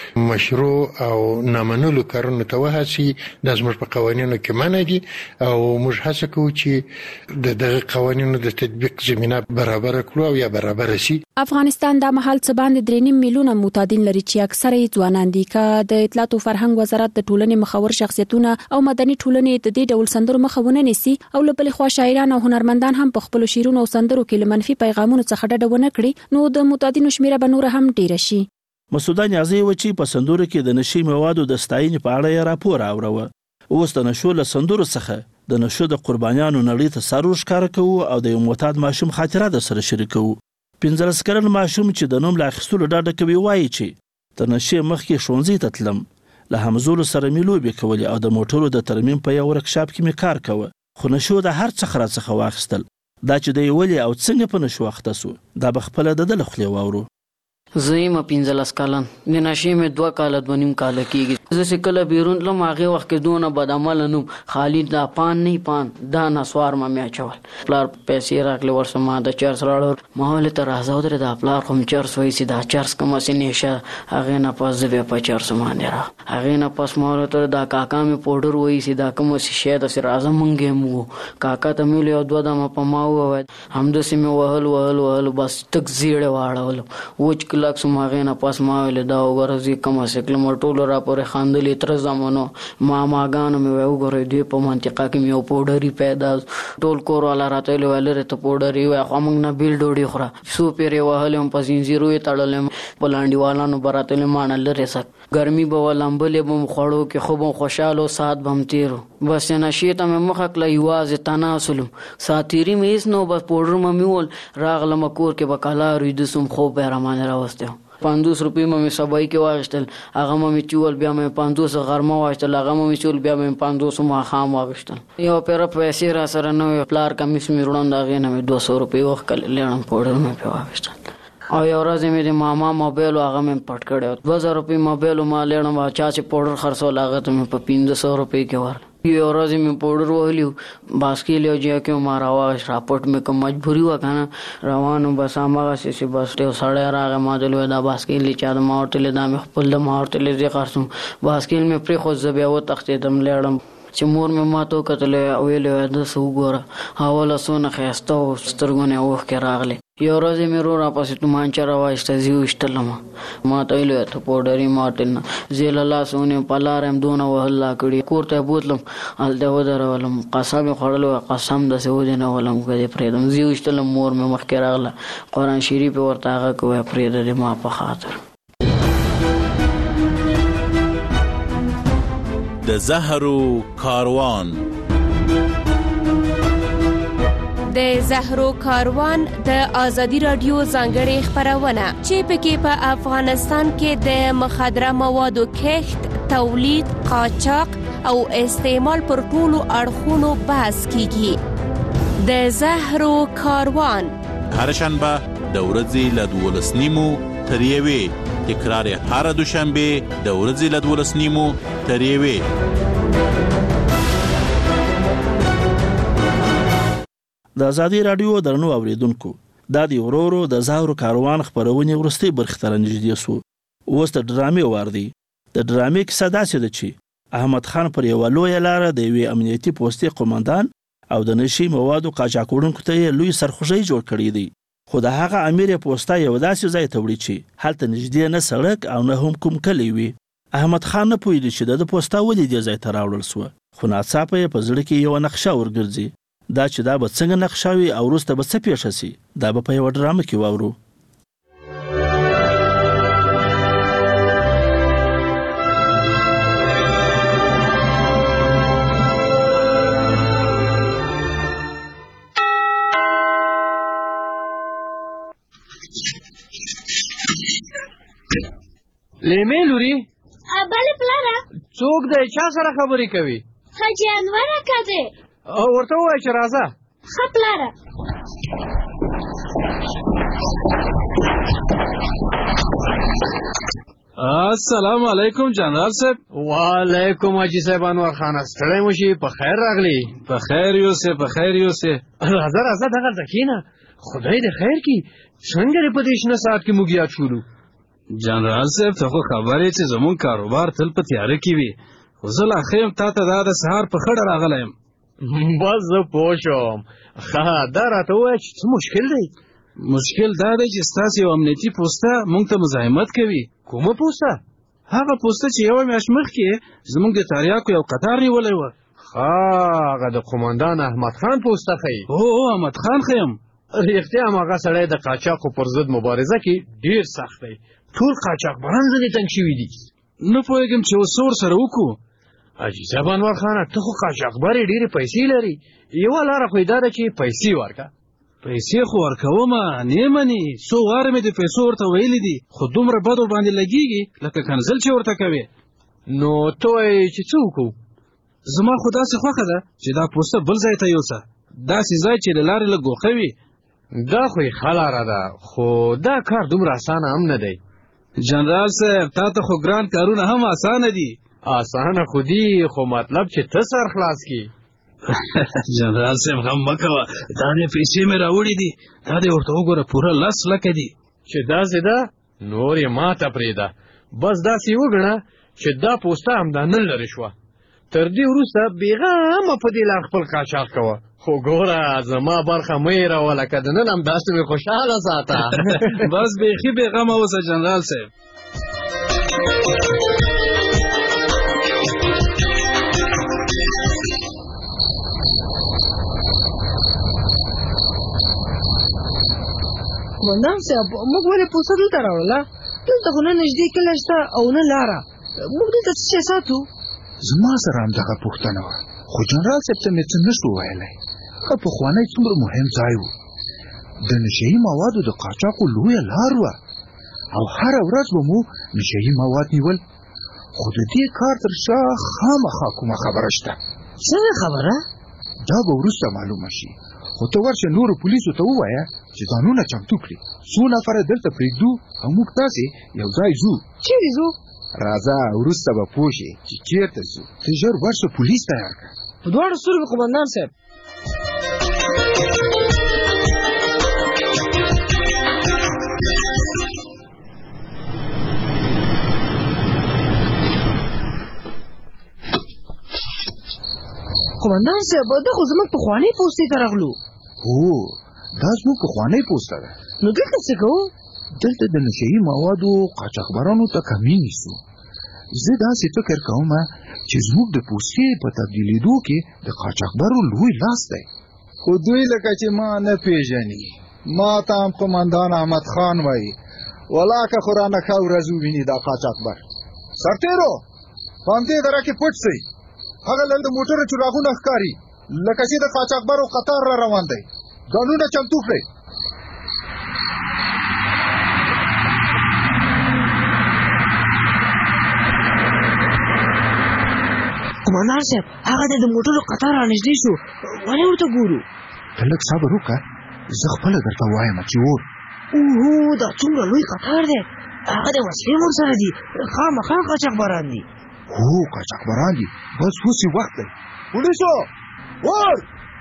مشروع او نامنلو کارونه ته وهڅي د زموږ په قوانینو کې منع دي او موږ هڅه کوو چې د دغه قوانینو د تطبیق زمينه برابر کړو او یا برابر شي.
افغانستان د محل څه باندې درې نیم میلیونه معتادین لري چې اکثره یې ځوانان دي. که د اطلاعات او فرهنګ وزارت د ټولنې مخور شخصیتونه او مدني ټولنې د دې ډول سندرو مخونه نیسي او له بل خوا شاعران او هنرمندان هم په خپل شعرونو او سندرو کې لمنفي پیغامونو څخه ډډه ونه کړي نو د معتادینو شمیره به نور هم ډیره شي.
مسعود نیازی و چې په سندرو کې د نشي موادو د ستاینې په اړه راپور اوروه. اوس د نشو له سندرو څخه د نشو د قربانیانو نړۍ ته سرور ښکاره کوو او د یو معتاد ماشوم خاطره در سره شریکوو. پنځلس کلن ماشوم چې د نوم له اخیستلو ډډه کوي وایي چې تر نشې مخکې ښوونځي ته تلم، له همزولو سره مې لوبې کولې او د موټرو د ترمیم په یو ورکشاپ کې مې کار کوه، خو نشو د هر څه راڅخه واخیستل. دا چې دی ولې او څنګه په نشو اخته سو دا به خپله د ده له خولې واورو.
زه یم پنځلس کلن، د نشې مې دوه کاله دوه نیم کاله کېږي. زه چې کله بیرون تلم هغې وخت کې دونه بدعمله نوم خالي دا پان نه پان دا نسوار مې مې اچول. پلار پیسې راکړې ورسه ما د چرس راوړل، ما ویلې ته راځه ودرې دا پلار خو مې چرس وایي چې دا چرس کومسې نیشه. هغې نه پس زه بیا په چرسو باندې را هغې نه پس ما ورته دا کاکا مې پوډر وایي چې دا کومسې شی داسې راځه مونږ یې وو. کاکا ته مې ویل یو دوه دمه په ما ووایه، همداسې مې وهل وهل وهل بس ټک زیړې واړولم. وچ کلک سوم. هغې نه پس ما ویلې دا وګوره زه کومه سکله مو ټولو را پورې خندلې تر زمانو ماماګانو مې وایي وګورئ دوی په منطقه کې مې یو پوډري پیدا ټول کور والا راته ویلې ویل لرې ته پوډري وایي خو موږ نه بیل ډوډۍ خوره. څو پیرې وهلې یم په زنځیرو یې تړلې یم په لانډیوالانو به راته ویلې ماڼه لرې سک ګرمي به وه لمبلې به م خوړو کې خو به م خوشحاله ساعت به م تېر بس نشې ته مې مخه کړله یوازې تناسلم ساعت تېري مې هېڅ نه و بس پوډر مې مې ول راغلم کور کې به کلار ویده سوم خوب به یې رامانې راوستی و. پنځوس روپۍ مې سبای کې واخیستل، هغه مې چول بیا مې پنځوس غرمه واخیستل، هغه مې چول بیا مې پنځوس ماښام واخیستل. یو پیره پیسې را سره نه وې، پلار کمیس مې وړم د هغې نه مې دوه سوه روپۍ وښکلې لیړم پوډر مې پرې واخیستل. او یو ورځ مې د ماما موبایل و هغه مې پټ کړی، دوه زره روپۍ موبایل ما لیړم او چا چې پوډر خرڅول هغه ته مې په پنځه سوه روپۍ کې ورکړل. یو ورځ مې پوډر وهلي و باسکیل یو ځای کې ما راواخیست راپورټ مې کوم مجبوري وه که نه روان وم بس هماغسې چې بس یو سړی راغی ما ته ویل دا باسکیل دی چا د ما ورته ویلې دا مې خپل د ما ورته ویلې زه خرڅوم. باسکیل مې پرېښود زه بیا وتښتېدم لیړم چې مور مې ما ته وکتلې ویلې وایي داسې وګوره اوله څونه ښایسته و سترګو نه یې اوښکې راغلې. یو ورځ یې مې ورور راپسې تومانچه راوایسته زه ویشتلمه ما ته ویلې وایي ته پوډري ما ورته نه زه یې له لاسه ونیوم په لاره یم دونه وهل لا کړي کور ته یې بوتلم هلته یې ودرولم قسم یې خوړلی وایي قسم داسې ودېنولم که دې پرېږدم زه یې ویشتلم مور مې مخکې راغله قرآن شریف یې ورته هغه که وایي پرېږده دې ما په خاطر.
د زهرو کاروان
د زهرو کاروان د ازادي رادیو ځانګړې خپرونه چې پکې په افغانستان کې د مخدره موادو کښت، تولید، قاچاق او استعمال پر ټولو اړخونو بحث کیږي. د زهرو کاروان
هر شنبه د ورځې له دولس نیمو تر یوې، تکرار یې هر دوشنبه د ورځې له دولس نیمو تر یوې.
د ازادي رادیو درنو اوریدونکو دا د ورورو د زهرو کاروان خپرونې وروستۍ برخې ته رانږدې سو. اوس د ډرامې وار دی. د ډرامې کیسه داسې ده چې احمد خان پر یوه لویه لاره د یوې امنیتي پوستې قومندان او د نشي موادو قاچاق وړونکو ته یې لوی سرخوږی جوړ کړی دی، خو د هغه امیر پوسته یو داسې ځای ته وړي چې هلته نږدې نه سړک او نه هم کوم کلی وي. احمد خان نه پوهېږي چې د پوسته ولې دې ځای ته راوړل سوه، خو ناڅاپه یې په زړه کې یوه نقشه ورګرځي. دا چې دا به څنګه نقشه وي او وروسته به څه پیښه سي دا به په یوه ډرامه کې واورو.
لیمې لوري
بله پلاره
څوک دی چا سره خبرې کوي؟
حاجي انور اکا دی.
ورته ووایه چې راځه.
ښه پلاره.
السلام علیکم جنرال صاحب.
وعلیکم حاجی صاحب انور خان. ستړی مو شي؟ په خیر راغلی.
په خیر یوسه په خیر یوسه.
راځه راځه دغلته کښېنه. خدای دې خیر کړي. څنګه دې په دې شنه ساعت کې موږ یاد شولو؟
جنرال صاحب ته خو خبرې چې زموږ کاروبار تل په تیاره کې وي، خو زه لا ښه یم تا ته دا د سهار په خړه راغلی یم.
بس زه پوه شوم. ښه دا راته ووایه چې څه مشکل دی؟
مشکل دا دی چې ستاسې یو امنیتي پوسته موږ ته مزاحمت کوي.
کومه پوسته؟
هغه پوسته چې یوه میاشت مخکې زموږ د تریاکو یو قطار نیولی وه.
ښه هغه د قمندان احمد خان پوسته ښیي؟
هو هو احمد خان ښیم.
رښتیا هم هغه سړی د قاچاقو پر ضد مبارزه کې ډېر سخت دی. ټول قاچاقبران ځنې تنګ شوي دي.
نه پوهېږم چې اوس څه ورسره وکړو.
حاجي صاحب انور خانه ته خو قاچاقبرې ډېرې پیسې لري. یوه لاره خو یې دا ده چې پیسې ورکړه.
پیسې خو ورکومه نه مني. څو واره مې د پیسو ورته ویلي دي، خو دومره بد ورباندې لګېږي لکه کنځل چې ورته کوې.
نو ته وایې چې څه وکړو؟
زما خو داسې خوښه ده چې دا پوسته بل ځای ته یوسه، داسې ځای چې له لارې لږ ګوښه وي.
دا خو یې ښه لاره ده، خو دا کار دومره اسانه هم نه دی.
جنرال صاحب تا ته خو ګران کارونه هم اسانه دي.
اسانه خو دي، خو مطلب چې ته سر خلاص کړي.
جنرال صاحب غم مه کوه، دا دې پیسې مې راوړي دي، دا دې ورته وګوره پوره لس لکه دي.
چې داسې ده نور یې ماته پرېږده. بس داسې وګڼه چې دا پوسته همدا نن لرې شوه. تر دې وروسته بېغمه په دې لار خپل قاچاق کوه. خو ګوره زما برخه مه هېروه، لکه د نن همداسې مې خوشحاله ساته.
بس بیخي بېغمه اوسه جنرال صاحب.
قمندان صاحب موږ ولې پوسته دلته راوړله؟ دلته خو نه نږدې کلی شته او نه لاره. موږ دلته څه شی ساتو؟
زما سره همدغه پوښتنه وه، خو جنرال صاحب ته مې څه نه شو ویلی. هغه پخوانی څومره مهم ځای و. د نشهیي موادو د قاچاقو لویه لار وه او هره ورځ به مو نشهیي مواد نیول. خو د دې کار تر شا خامخا کومه خبره شته.
څنګه خبره؟
دا به وروسته معلومه شي، خو ته ورشه نورو پولیسو ته ووایه چې ځانونه چمتو کړي. څو نفره دلته پرېږدو او موږ تاسې یو ځای ځو.
چیرې ځو؟
راځه وروسته به پوه شې چې چېرته ځو. ته ژر ورشه پولیس تیار کړه.
په دواړو سترګو قمندان صاحب. قمندان صاحب دا خو زموږ پخوانۍ پوستې ته راغلو.
هو دا زموږ پخوانۍ پوسته ده.
نو دلته څه کوو؟
دلته د نشهیي موادو قاچاقبرانو ته کمین نیسو. زه داسې فکر کوم چې زموږ د پوستې په تبدیلېدو کې د قاچاقبرو لوی لاس دی.
خو دوی لکه چې ما نه پیژني. ما ته هم قمندان احمد خان وایي. ولاکه خو رانه ښه ورځ وویني دا قاچاقبر. سرتېرو په همدې دره کې پټ سئ. هغه لنډ موټرو چراغونه ښکاري لکه چې د قاچاقبرو قطار را روان دی. ګانونه چمتو کړئ.
قمندان صاحب هغه د موټرو قطار را نږدې شو. ولې ورته ګورو؟
ته لږ صبر وکړه، زه خپله درته وایم چې اور.
اوهو دا څومره لوی قطار دی. هغه د وسلې ورسره دي. خامخا قاچاقبران دي.
هو قاچاقبران دي. بس اوس یې وخت دی.
پولیسو اور!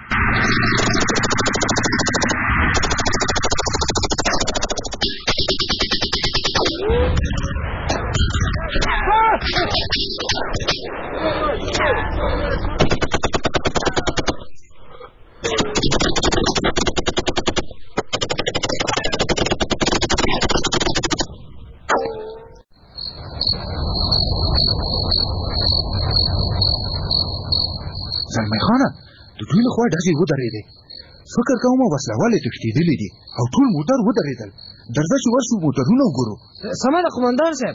زلمی خانه د دوی له خوا ډزې ودرېدې. فکر کوم وسله والې تښتېدلې دي او ټول موټر ودرېدل. درځه چې ورشو موټرونه وګورو.
سمه ده قمندان صاحب.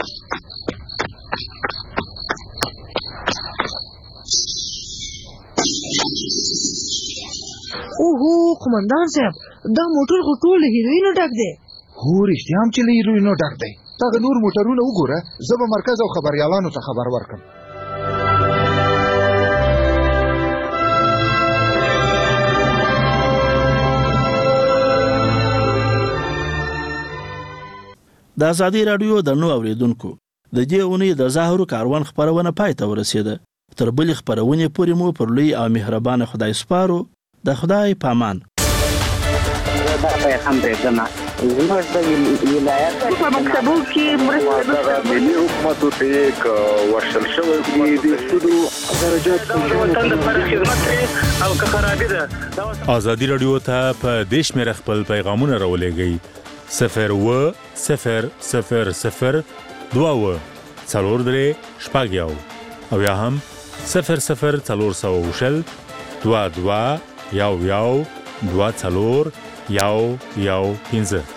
اوهو قمندان صاحب دا موټر خو ټول له هیروینو ډک دی.
هو رښتیا هم چې له هیروینو ډک دی.
دغه نور موټرونه وګوره، زه به مرکز او خبریالانو ته خبر ورکړم.
د ازادي رادیو درنو اوریدونکو د دې اونۍ د زهرو کاروان خبرونه پای ته ورسېده. تر بلې خبرونې پورې مو پر لوی او مهربان خدای سپارو. د خدای پامان.
هم پرېږدم زموږ د ولایت په مکتبو کې مرسته ملي حکومتو ته یک ورشل شوی دی د سودو درجات د وطن لپاره خدمت او که خرابي ده.
ازادي رادیو ته په دیش مې خپل پیغامونه راولېږئ. صفر و صفر صفر صفر دوه و څلور درې شپږ یو او یا هم صفر صفر څلور سوه وشل دوه دوه یو یو دوه څلور یو یو پنځه.